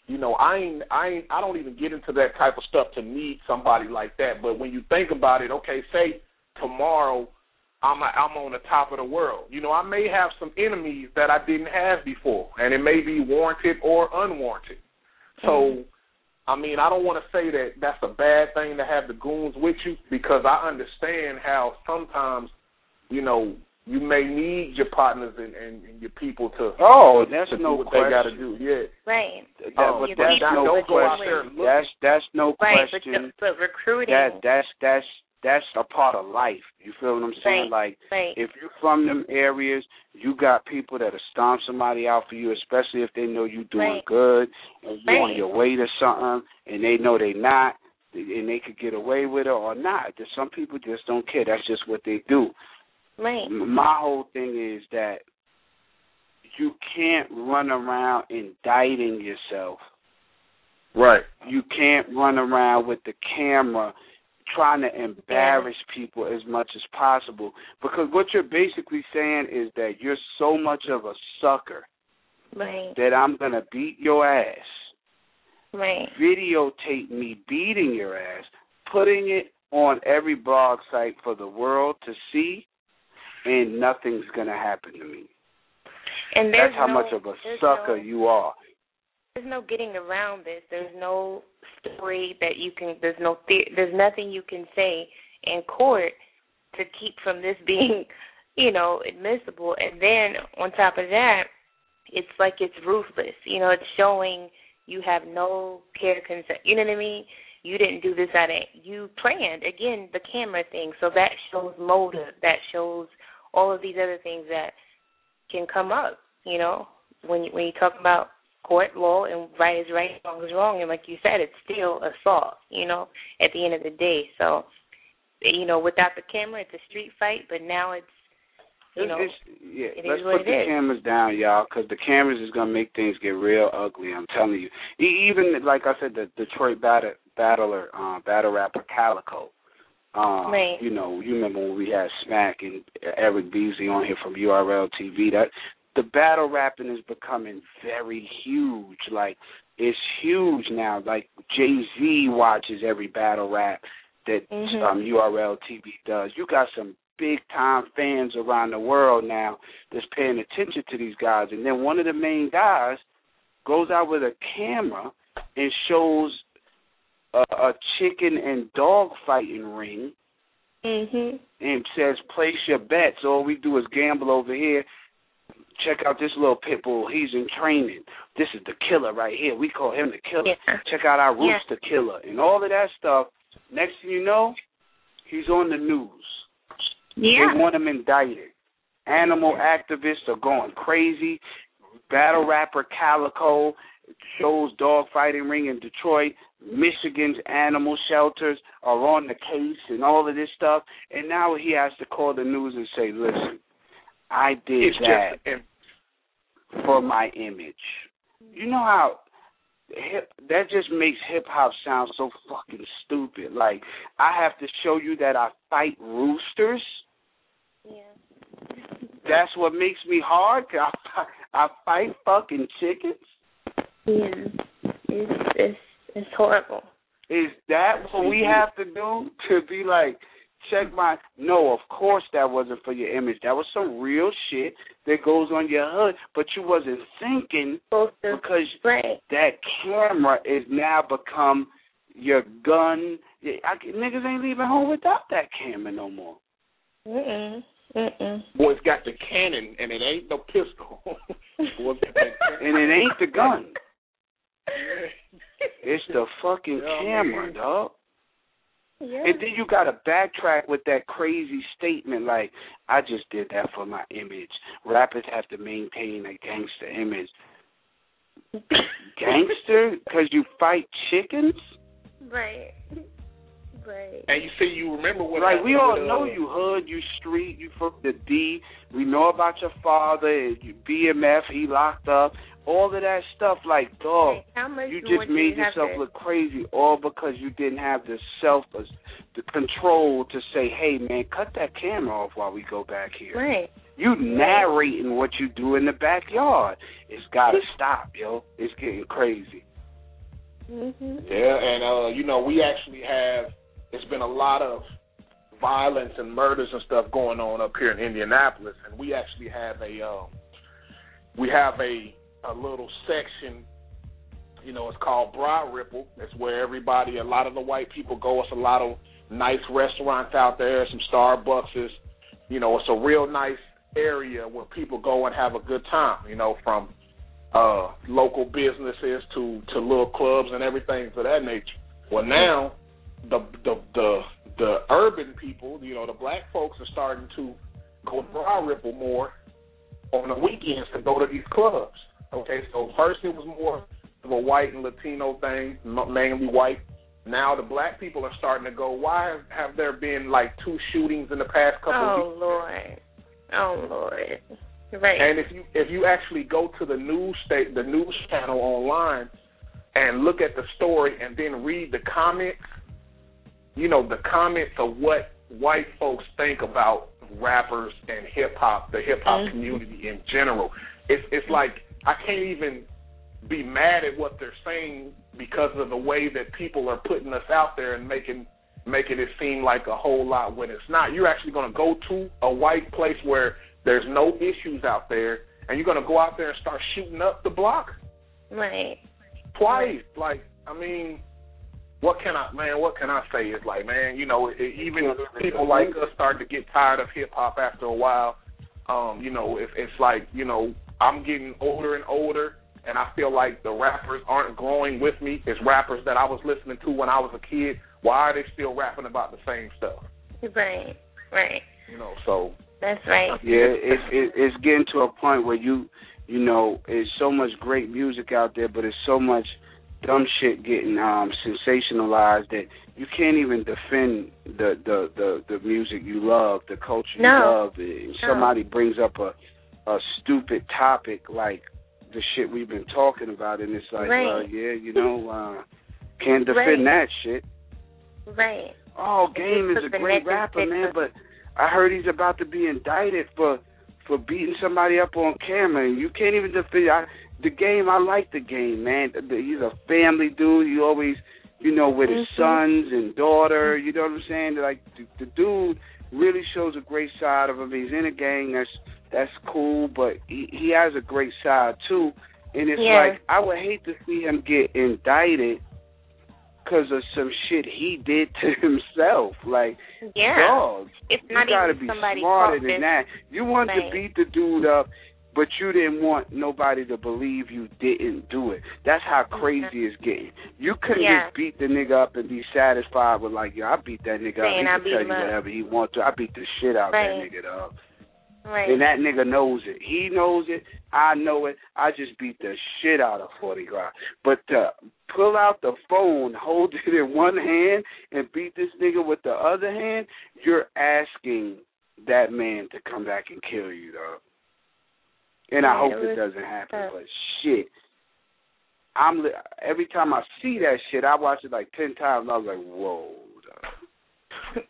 Speaker 4: I don't even get into that type of stuff to need somebody like that. But when you think about it, okay, say tomorrow I'm on the top of the world. I may have some enemies that I didn't have before, and it may be warranted or unwarranted. So, I don't want to say that that's a bad thing to have the goons with you, because I understand how sometimes, you may need your partners and your people to
Speaker 5: that's no
Speaker 4: what
Speaker 5: question.
Speaker 4: They got to do. Yeah,
Speaker 3: right.
Speaker 5: That's no question.
Speaker 3: But recruiting.
Speaker 5: That's a part of life. You feel what I'm saying? If you're from them areas, you got people that'll stomp somebody out for you, especially if they know you doing good and you're on your way to something, and they know they not, and they could get away with it or not. Some people just don't care. That's just what they do.
Speaker 3: Right.
Speaker 5: My whole thing is that you can't run around indicting yourself.
Speaker 4: Right.
Speaker 5: You can't run around with the camera trying to embarrass people as much as possible, because what you're basically saying is that you're so much of a sucker that I'm going to beat your ass, videotape me beating your ass, putting it on every blog site for the world to see, and nothing's going to happen to me.
Speaker 3: And
Speaker 5: that's how much of a sucker you are.
Speaker 3: There's no getting around this. There's no story that you can, there's nothing you can say in court to keep from this being admissible. And then on top of that, it's like it's ruthless. It's showing you have no care, concern. You know what I mean? You didn't do this out of, you planned. Again, the camera thing. So that shows motive. That shows all of these other things that can come up, when you talk about court law and right is right, wrong is wrong. And like you said, it's still assault, at the end of the day. So, without the camera, it's a street fight, but now it's,
Speaker 5: let's put the cameras down, y'all, because the cameras is going to make things get real ugly, I'm telling you. Even, like I said, the Detroit battle rapper Calico.
Speaker 3: Right.
Speaker 5: You remember when we had Smack and Eric Beasley on here from URL TV. That the battle rapping is becoming very huge. Like, it's huge now. Like, Jay-Z watches every battle rap that URL TV does. You got some big-time fans around the world now that's paying attention to these guys. And then one of the main guys goes out with a camera and shows a chicken and dog fighting ring and says, place your bets. All we do is gamble over here. Check out this little pit bull. He's in training. This is the killer right here. We call him the killer.
Speaker 3: Yeah.
Speaker 5: Check out our Rooster Killer. And all of that stuff. Next thing you know, he's on the news.
Speaker 3: Yeah.
Speaker 5: They want him indicted. Animal activists are going crazy. Battle rapper Calico shows dog fighting ring in Detroit. Michigan's animal shelters are on the case and all of this stuff. And now he has to call the news and say, listen, I did that for my image. You know how that just makes hip-hop sound so fucking stupid. Like, I have to show you that I fight roosters?
Speaker 3: Yeah.
Speaker 5: That's what makes me hard? I fight fucking chickens?
Speaker 3: Yeah. It's horrible.
Speaker 5: Is that what we have to do to be like, check my... No, of course that wasn't for your image. That was some real shit that goes on your hood, but you wasn't thinking because that camera is now become your gun. Niggas ain't leaving home without that camera no more.
Speaker 4: Boy, it's got the cannon, and it ain't no pistol.
Speaker 5: And it ain't the gun. It's the fucking camera, dog. Yeah. And then you got to backtrack with that crazy statement like, I just did that for my image. Rappers have to maintain a gangster image. Gangster? Because you fight chickens?
Speaker 3: Right.
Speaker 4: And you see, you remember what
Speaker 5: happened. We all know you hood, you street, you from the D. We know about your father, you BMF, he locked up. All of that stuff, like, dog, you just made yourself look crazy, all because you didn't have the control to say, hey, man, cut that camera off while we go back here.
Speaker 3: Right.
Speaker 5: You narrating what you do in the backyard. It's got to stop, yo. It's getting crazy.
Speaker 4: Yeah, and, we actually have, there's been a lot of violence and murders and stuff going on up here in Indianapolis, and we actually have a little section, it's called Broad Ripple. It's where a lot of the white people go. It's a lot of nice restaurants out there, some Starbucks. It's a real nice area where people go and have a good time, from local businesses to little clubs and everything of that nature. Well, now the urban people, the black folks are starting to go to Broad Ripple more on the weekends to go to these clubs. Okay, so first it was more of a white and Latino thing, mainly white. Now the black people are starting to go, why have there been like 2 shootings in the past couple of weeks?
Speaker 3: Oh, Lord. Right.
Speaker 4: And if you actually go to the news channel online and look at the story and then read the comments, the comments of what white folks think about rappers and hip-hop, the hip-hop community in general, it's like, I can't even be mad at what they're saying because of the way that people are putting us out there and making it seem like a whole lot when it's not. You're actually going to go to a white place where there's no issues out there, and you're going to go out there and start shooting up the block?
Speaker 3: Right.
Speaker 4: Twice. Like, I mean, what can I say? It's like, man, even people like us start to get tired of hip-hop after a while. You know, it's like, you know, I'm getting older and older, and I feel like the rappers aren't growing with me. It's rappers that I was listening to when I was a kid. Why are they still rapping about the same stuff?
Speaker 3: Right.
Speaker 4: You know, so.
Speaker 3: That's right.
Speaker 5: Yeah, it's getting to a point where you know, there's so much great music out there, but there's so much dumb shit getting sensationalized that you can't even defend the music you love, the culture you love. And somebody brings up a stupid topic like the shit we've been talking about, and it's like, yeah, you know, can't defend that shit.
Speaker 3: Right.
Speaker 5: Oh, Game is a great rapper, man, but I heard he's about to be indicted for beating somebody up on camera, and you can't even defend the Game. I like the Game, man. He's a family dude. He always, you know, with his sons and daughter, you know what I'm saying? Like, the dude really shows a great side of him. He's in a gang, that's cool, but he has a great side, too. And it's like, I would hate to see him get indicted because of some shit he did to himself. Like, dog,
Speaker 3: it's not
Speaker 5: you gotta
Speaker 3: even
Speaker 5: be
Speaker 3: somebody
Speaker 5: smarter than that. You want to beat the dude up, but you didn't want nobody to believe you didn't do it. That's how crazy it's getting. You couldn't just beat the nigga up and be satisfied with like, yo, I beat that nigga up. He can tell you whatever he wants to. I beat the shit out that nigga, dog.
Speaker 3: Right.
Speaker 5: And that nigga knows it. He knows it. I know it. I just beat the shit out of 40 Glock. But pull out the phone, hold it in one hand, and beat this nigga with the other hand, you're asking that man to come back and kill you, dog. And I hope it doesn't happen. But shit, every time I see that shit, I watch it like 10 times. I was like, whoa, dog.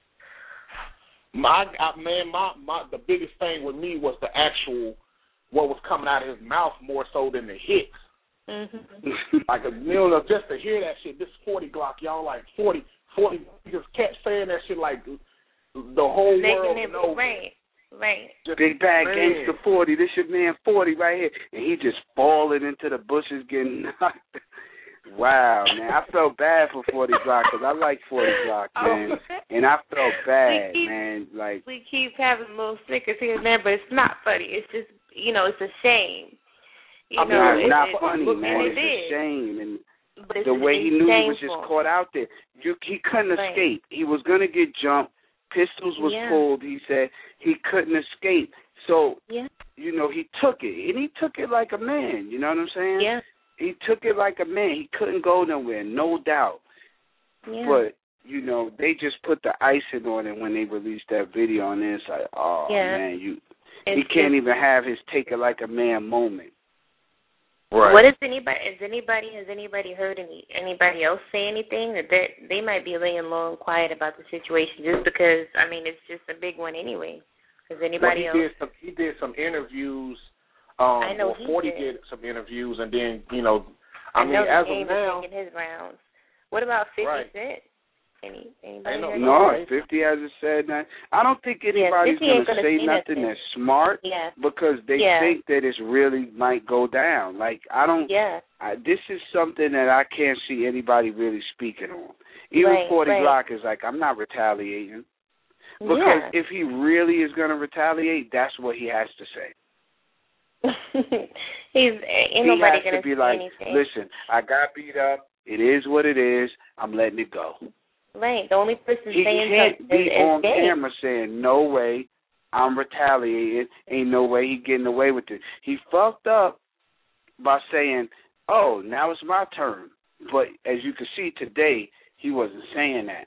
Speaker 4: The biggest thing with me was the actual what was coming out of his mouth more so than the hits. Mm-hmm. Like, you know, just to hear that shit, this 40 Glock, y'all, like 40, he just kept saying that shit like the whole world knows.
Speaker 3: Right.
Speaker 5: Big Bad Gangsta 40, this your man 40 right here. And he just falling into the bushes getting knocked. Wow, man. I felt bad for 40 Glock because I like 40 Glock, man. And I felt bad, man. Like,
Speaker 3: we keep having little stickers here and there, but it's not funny. It's just, you know, it's a shame.
Speaker 5: It's not funny, man. It's a shame. And the way he knew he was just caught out there. He couldn't escape. He was going to get jumped. Pistols was pulled. He said he couldn't escape. So, you know, he took it. And he took it like a man. You know what I'm saying?
Speaker 3: Yeah.
Speaker 5: He took it like a man. He couldn't go nowhere, no doubt. Yeah. But, you know, they just put the icing on it when they released that video, and it's like, oh, man, he can't even have his take it like a man moment.
Speaker 3: Right. What has anybody heard anybody else say anything? That they might be laying low and quiet about the situation just because, I mean, it's just a big one anyway. Has anybody else?
Speaker 4: He did some interviews.
Speaker 3: I know
Speaker 4: 40 did some interviews, and then, you know, I mean, as of now,
Speaker 3: making his rounds. What about 50 Cent? Anybody?
Speaker 5: No, 50 hasn't said that. I don't think anybody's going to say nothing that's smart because they think that it really might go down. Like, I don't. This is something that I can't see anybody really speaking on. Even 40 Glock is like, I'm not retaliating. Because if he really is going to retaliate, that's what he has to say.
Speaker 3: He has
Speaker 5: to be like, listen, I got beat up. It is what it is. I'm letting it go.
Speaker 3: Right. The only person saying
Speaker 5: he can't be on camera saying, no way, I'm retaliating. Ain't no way he getting away with it. He fucked up by saying, oh, now it's my turn. But as you can see today, he wasn't saying that.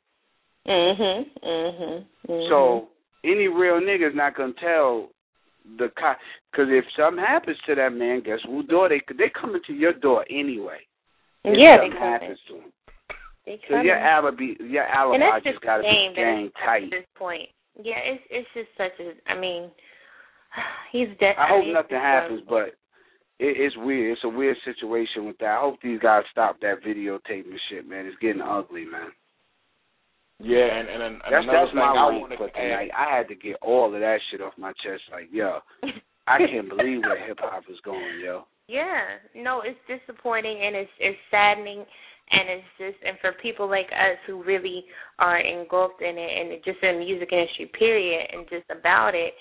Speaker 5: So any real nigga's not going to tell the cop, because if something happens to that man, guess whose door they coming to your door anyway. If something happens to him. So your alibi just got to be gang tight.
Speaker 3: At this point, it's just such a. I mean, he's definitely.
Speaker 5: I hope nothing happens, but it's weird. It's a weird situation with that. I hope these guys stop that videotaping shit, man. It's getting ugly, man.
Speaker 4: Yeah, and
Speaker 5: that's my week for tonight. I had to get all of that shit off my chest. Like, yo, I can't believe where hip hop is going, yo.
Speaker 3: Yeah, no, it's disappointing and it's saddening, and it's just, and for people like us who really are engulfed in it and just in the music industry, period, and just about it,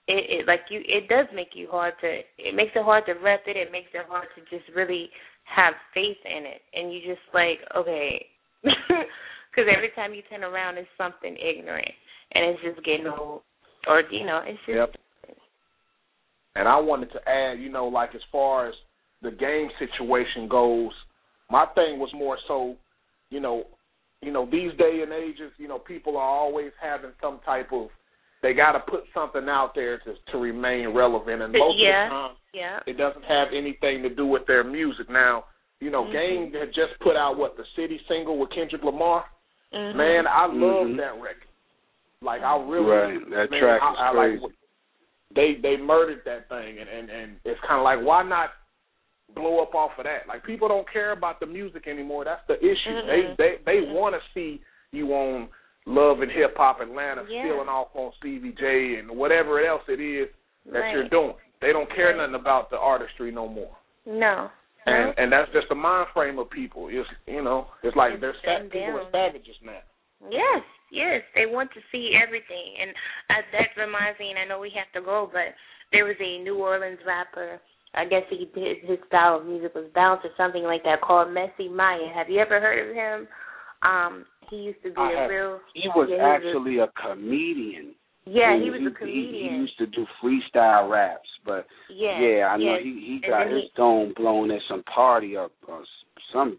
Speaker 3: it does make you hard to. It makes it hard to rep it. It makes it hard to just really have faith in it, and you just like, okay, because every time you turn around, it's something ignorant, and it's just getting old, or it's just.
Speaker 4: Yep. And I wanted to add, like as far as the game situation goes, my thing was more so, these day and ages, people are always having some type of, they got to put something out there to remain relevant. And most of the time, it doesn't have anything to do with their music. Now, Game had just put out, the City single with Kendrick Lamar. Mm-hmm. Man, I love that record. Like, I really,
Speaker 5: that track is crazy.
Speaker 4: Like, they murdered that thing, and it's kind of like, why not blow up off of that? Like, people don't care about the music anymore. That's the issue. Mm-hmm. They want to see you on Love and Hip Hop Atlanta stealing off on Stevie J and whatever else it is that you're doing. They don't care nothing about the artistry no more.
Speaker 3: No.
Speaker 4: And that's just the mind frame of people. It's it's like people are savages now.
Speaker 3: Yes, they want to see everything, and that reminds me. And I know we have to go, but there was a New Orleans rapper. I guess his style of music was bounce or something like that, called Messi Maya. Have you ever heard of him? He used to be
Speaker 5: He was actually a comedian.
Speaker 3: Yeah, he was a comedian.
Speaker 5: He used to do freestyle raps, but I know he got his dome blown at some party or some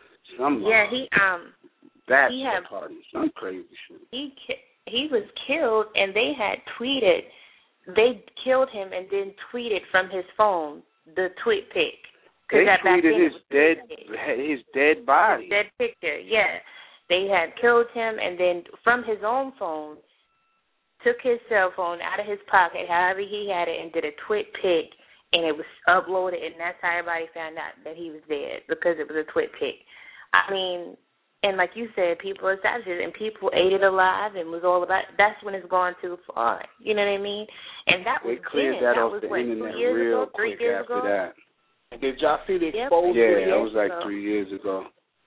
Speaker 5: party, some crazy shit.
Speaker 3: He was killed, and they had tweeted. They killed him and then tweeted from his phone the tweet pic.
Speaker 5: They tweeted his dead body.
Speaker 3: His dead picture, yeah. They had killed him, and then from his own phone, took his cell phone out of his pocket, however he had it, and did a tweet pic, and it was uploaded, and that's how everybody found out that he was dead, because it was a tweet pic. I mean, and like you said, people are savages, and people ate it alive and was all about. That's when it's gone too far. You know what I mean? And that was
Speaker 5: cleared that off the internet real quick after that.
Speaker 4: And did y'all see the exposure?
Speaker 5: Yeah, that was like 3 years ago.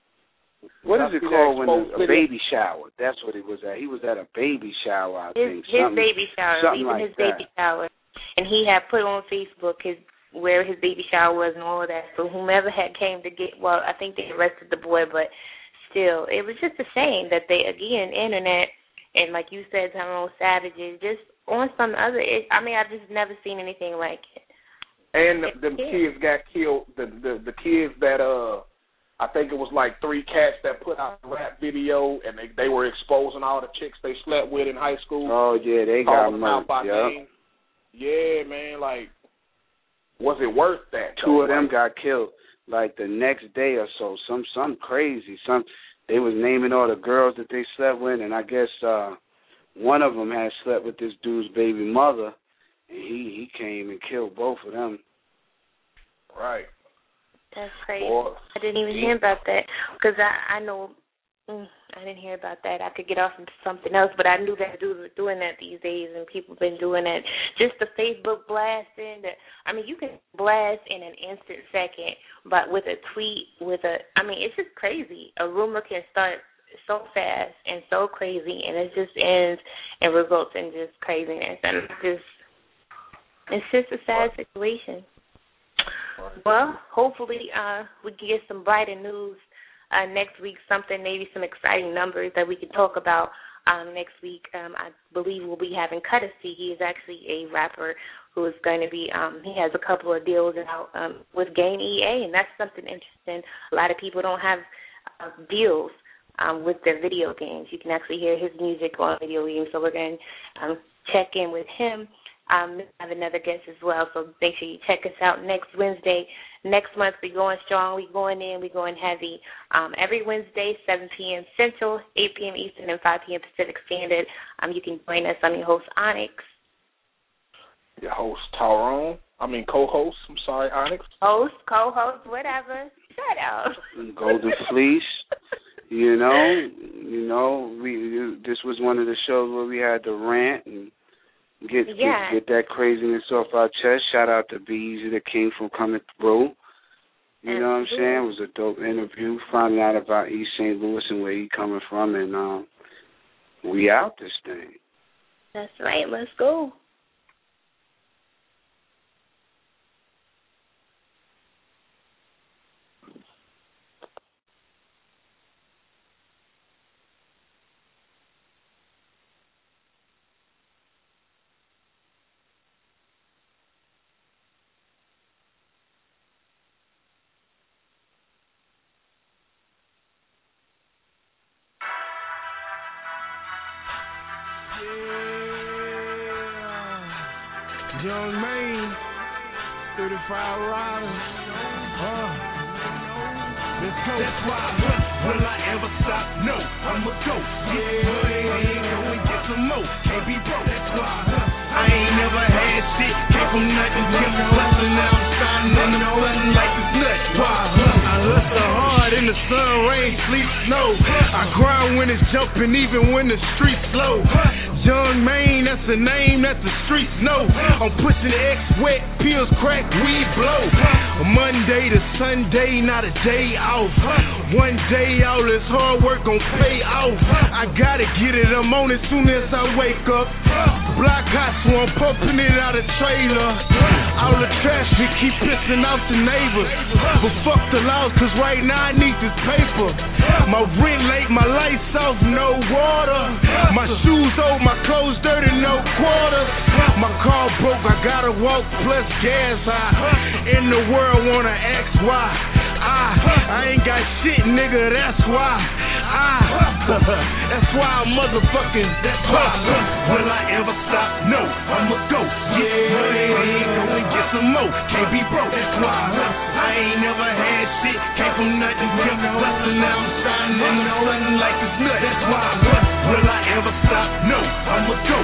Speaker 5: What is it called when a baby shower? That's what it was at. He was at a baby shower, I think.
Speaker 3: His baby shower,
Speaker 5: leaving
Speaker 3: his baby shower. And he had put on Facebook where his baby shower was and all of that. So whomever had came to I think they arrested the boy, but still, it was just a shame that they, again, internet, and like you said, Tyrone, savages, just on some other, I've just never seen anything like it.
Speaker 4: And the kids got killed, the kids that, I think it was like 3 cats that put out a rap video, and they were exposing all the chicks they slept with in high school.
Speaker 5: Oh, yeah, they got murdered.
Speaker 4: Yeah, man, like, was it worth that?
Speaker 5: 2 of them got killed, like, the next day or so. Some crazy. They was naming all the girls that they slept with, and I guess one of them had slept with this dude's baby mother, and he came and killed both of them.
Speaker 4: Right.
Speaker 3: That's crazy. I didn't even hear about that, because I know I didn't hear about that. I could get off into something else, but I knew that dudes were doing that these days, and people been doing that. Just the Facebook blasting. You can blast in an instant second, but with a tweet, it's just crazy. A rumor can start so fast and so crazy, and it just ends and results in just craziness. And it's just a sad situation. Well, hopefully we can get some brighter news next week, maybe some exciting numbers that we can talk about next week. I believe we'll be having Cuttasy. He is actually a rapper who is going to be, he has a couple of deals out with Game EA, and that's something interesting. A lot of people don't have deals with their video games. You can actually hear his music on video games, so we're going to check in with him. I have another guest as well, so make sure you check us out next Wednesday. Next month, we're going strong. We're going in. We're going heavy. Every Wednesday, 7 p.m. Central, 8 p.m. Eastern, and 5 p.m. Pacific Standard. You can join us. I'm your host, Onyx.
Speaker 4: Your host, Tyrone. Co-host. I'm sorry, Onyx.
Speaker 3: Host, co-host, whatever. Shut up.
Speaker 5: Golden Fleece. This was one of the shows where we had to rant and get that craziness off our chest. Shout out to B-Easy, the king, for coming through. You know what I'm saying? It was a dope interview, finding out about East St. Louis and where he coming from, and we out this thing.
Speaker 3: That's right. Let's go.
Speaker 2: Young Maine, 35 riders. Let's go. That's why, will I ever stop? No, I'ma go. Yeah, go and get some more. Can't be broke. That's why I ain't never had shit. Came from nothing, kept hustling. Now I'm shining on the button like it's nuts. Why? I hustle hard in the sun, rain, sleet, snow. I grind when it's jumping, even when the streets slow. Young Maine, that's the name that the streets know. I'm pushing X, wet, pills, crack, weed, blow. Monday to Sunday, not a day off. One day all this hard work gon' pay off. I gotta get it, I'm on it soon as I wake up. Block hot, so I'm pumping it out of trailer. All the traffic keep pissing off the neighbors. But fuck the laws, cause right now I need this paper. My rent late, my lights off, no water. My shoes old, my clothes dirty, no quarters. My car broke, I gotta walk plus gas high. In the world wanna ask why. I ain't got shit, nigga, that's why. That's why I'm motherfucking. That's why. Will I ever stop? No, I'ma go. Yeah, go and get some more. Can't be broke. That's why I ain't never had shit. Came from nothing, kept hustling. Now I'm shining on the button like it's nuts. That's why. Will I ever stop? No, I'ma go.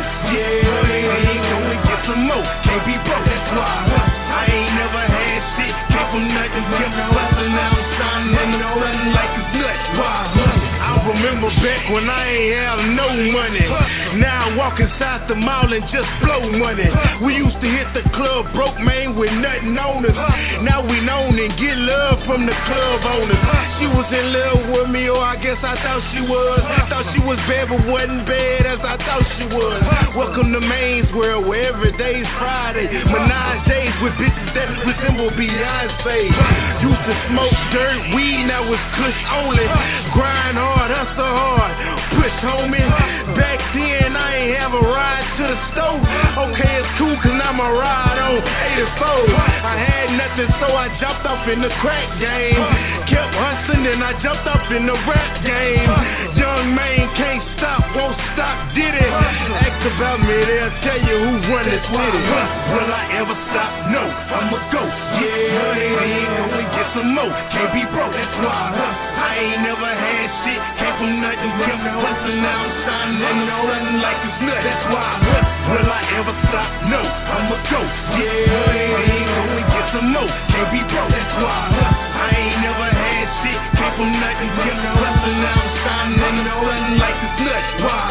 Speaker 2: Yeah, go and get some more. Can't be broke. That's why I ain't never had shit. Came from nothing, kept hustling. Now I'm shining on the button like it's nuts. Why? I remember back when I ain't have no money. Now I walk inside the mall and just blow money. We used to hit the club broke, man, with nothing on us. Now we known and get love from the club owners. She was in love with me, or I guess I thought she was. Thought she was bad, but wasn't bad as I thought she was. Welcome to Maine's world, where every day's Friday. Menage with bitches that resemble Beyonce. Used to smoke dirt, weed, now it's kush only. Grind hard, hustle hard, push homie. Back then I ain't have a ride to the store. Okay, it's cool cause now my ride on 84. I had nothing so I jumped up in the crack game. Kept hustling and I jumped up in the rap game. Young Maine can't stop, won't stop, did it. Ask about me, they'll tell you who run the city. Will I ever stop? No, I'ma go. Yeah, go and get some more. Can't be broke, that's why I ain't never had shit. Came from nothing, kept hustling. Now I'm shining on the button like it's nuts. That's why. Will I ever stop? No, I'ma go. Yeah, go and get some more. Can't be broke, that's why I ain't never had shit. Came from nothing, kept hustling. Now I'm shining on the button like it's nuts. Why?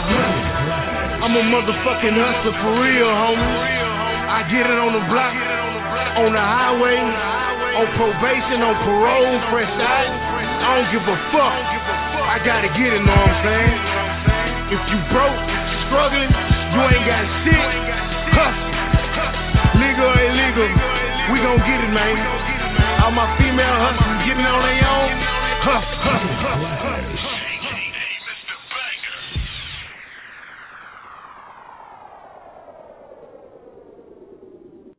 Speaker 2: I'm a motherfucking hustler for real, homie. I get it on the block, on the highway, on probation, on parole, fresh out. I don't give a fuck. I gotta get it, know what I'm saying? If you broke, struggling, you ain't got shit, hustle. Legal or illegal, we gon' get it, man. All my female hustlers getting on their own, hustle.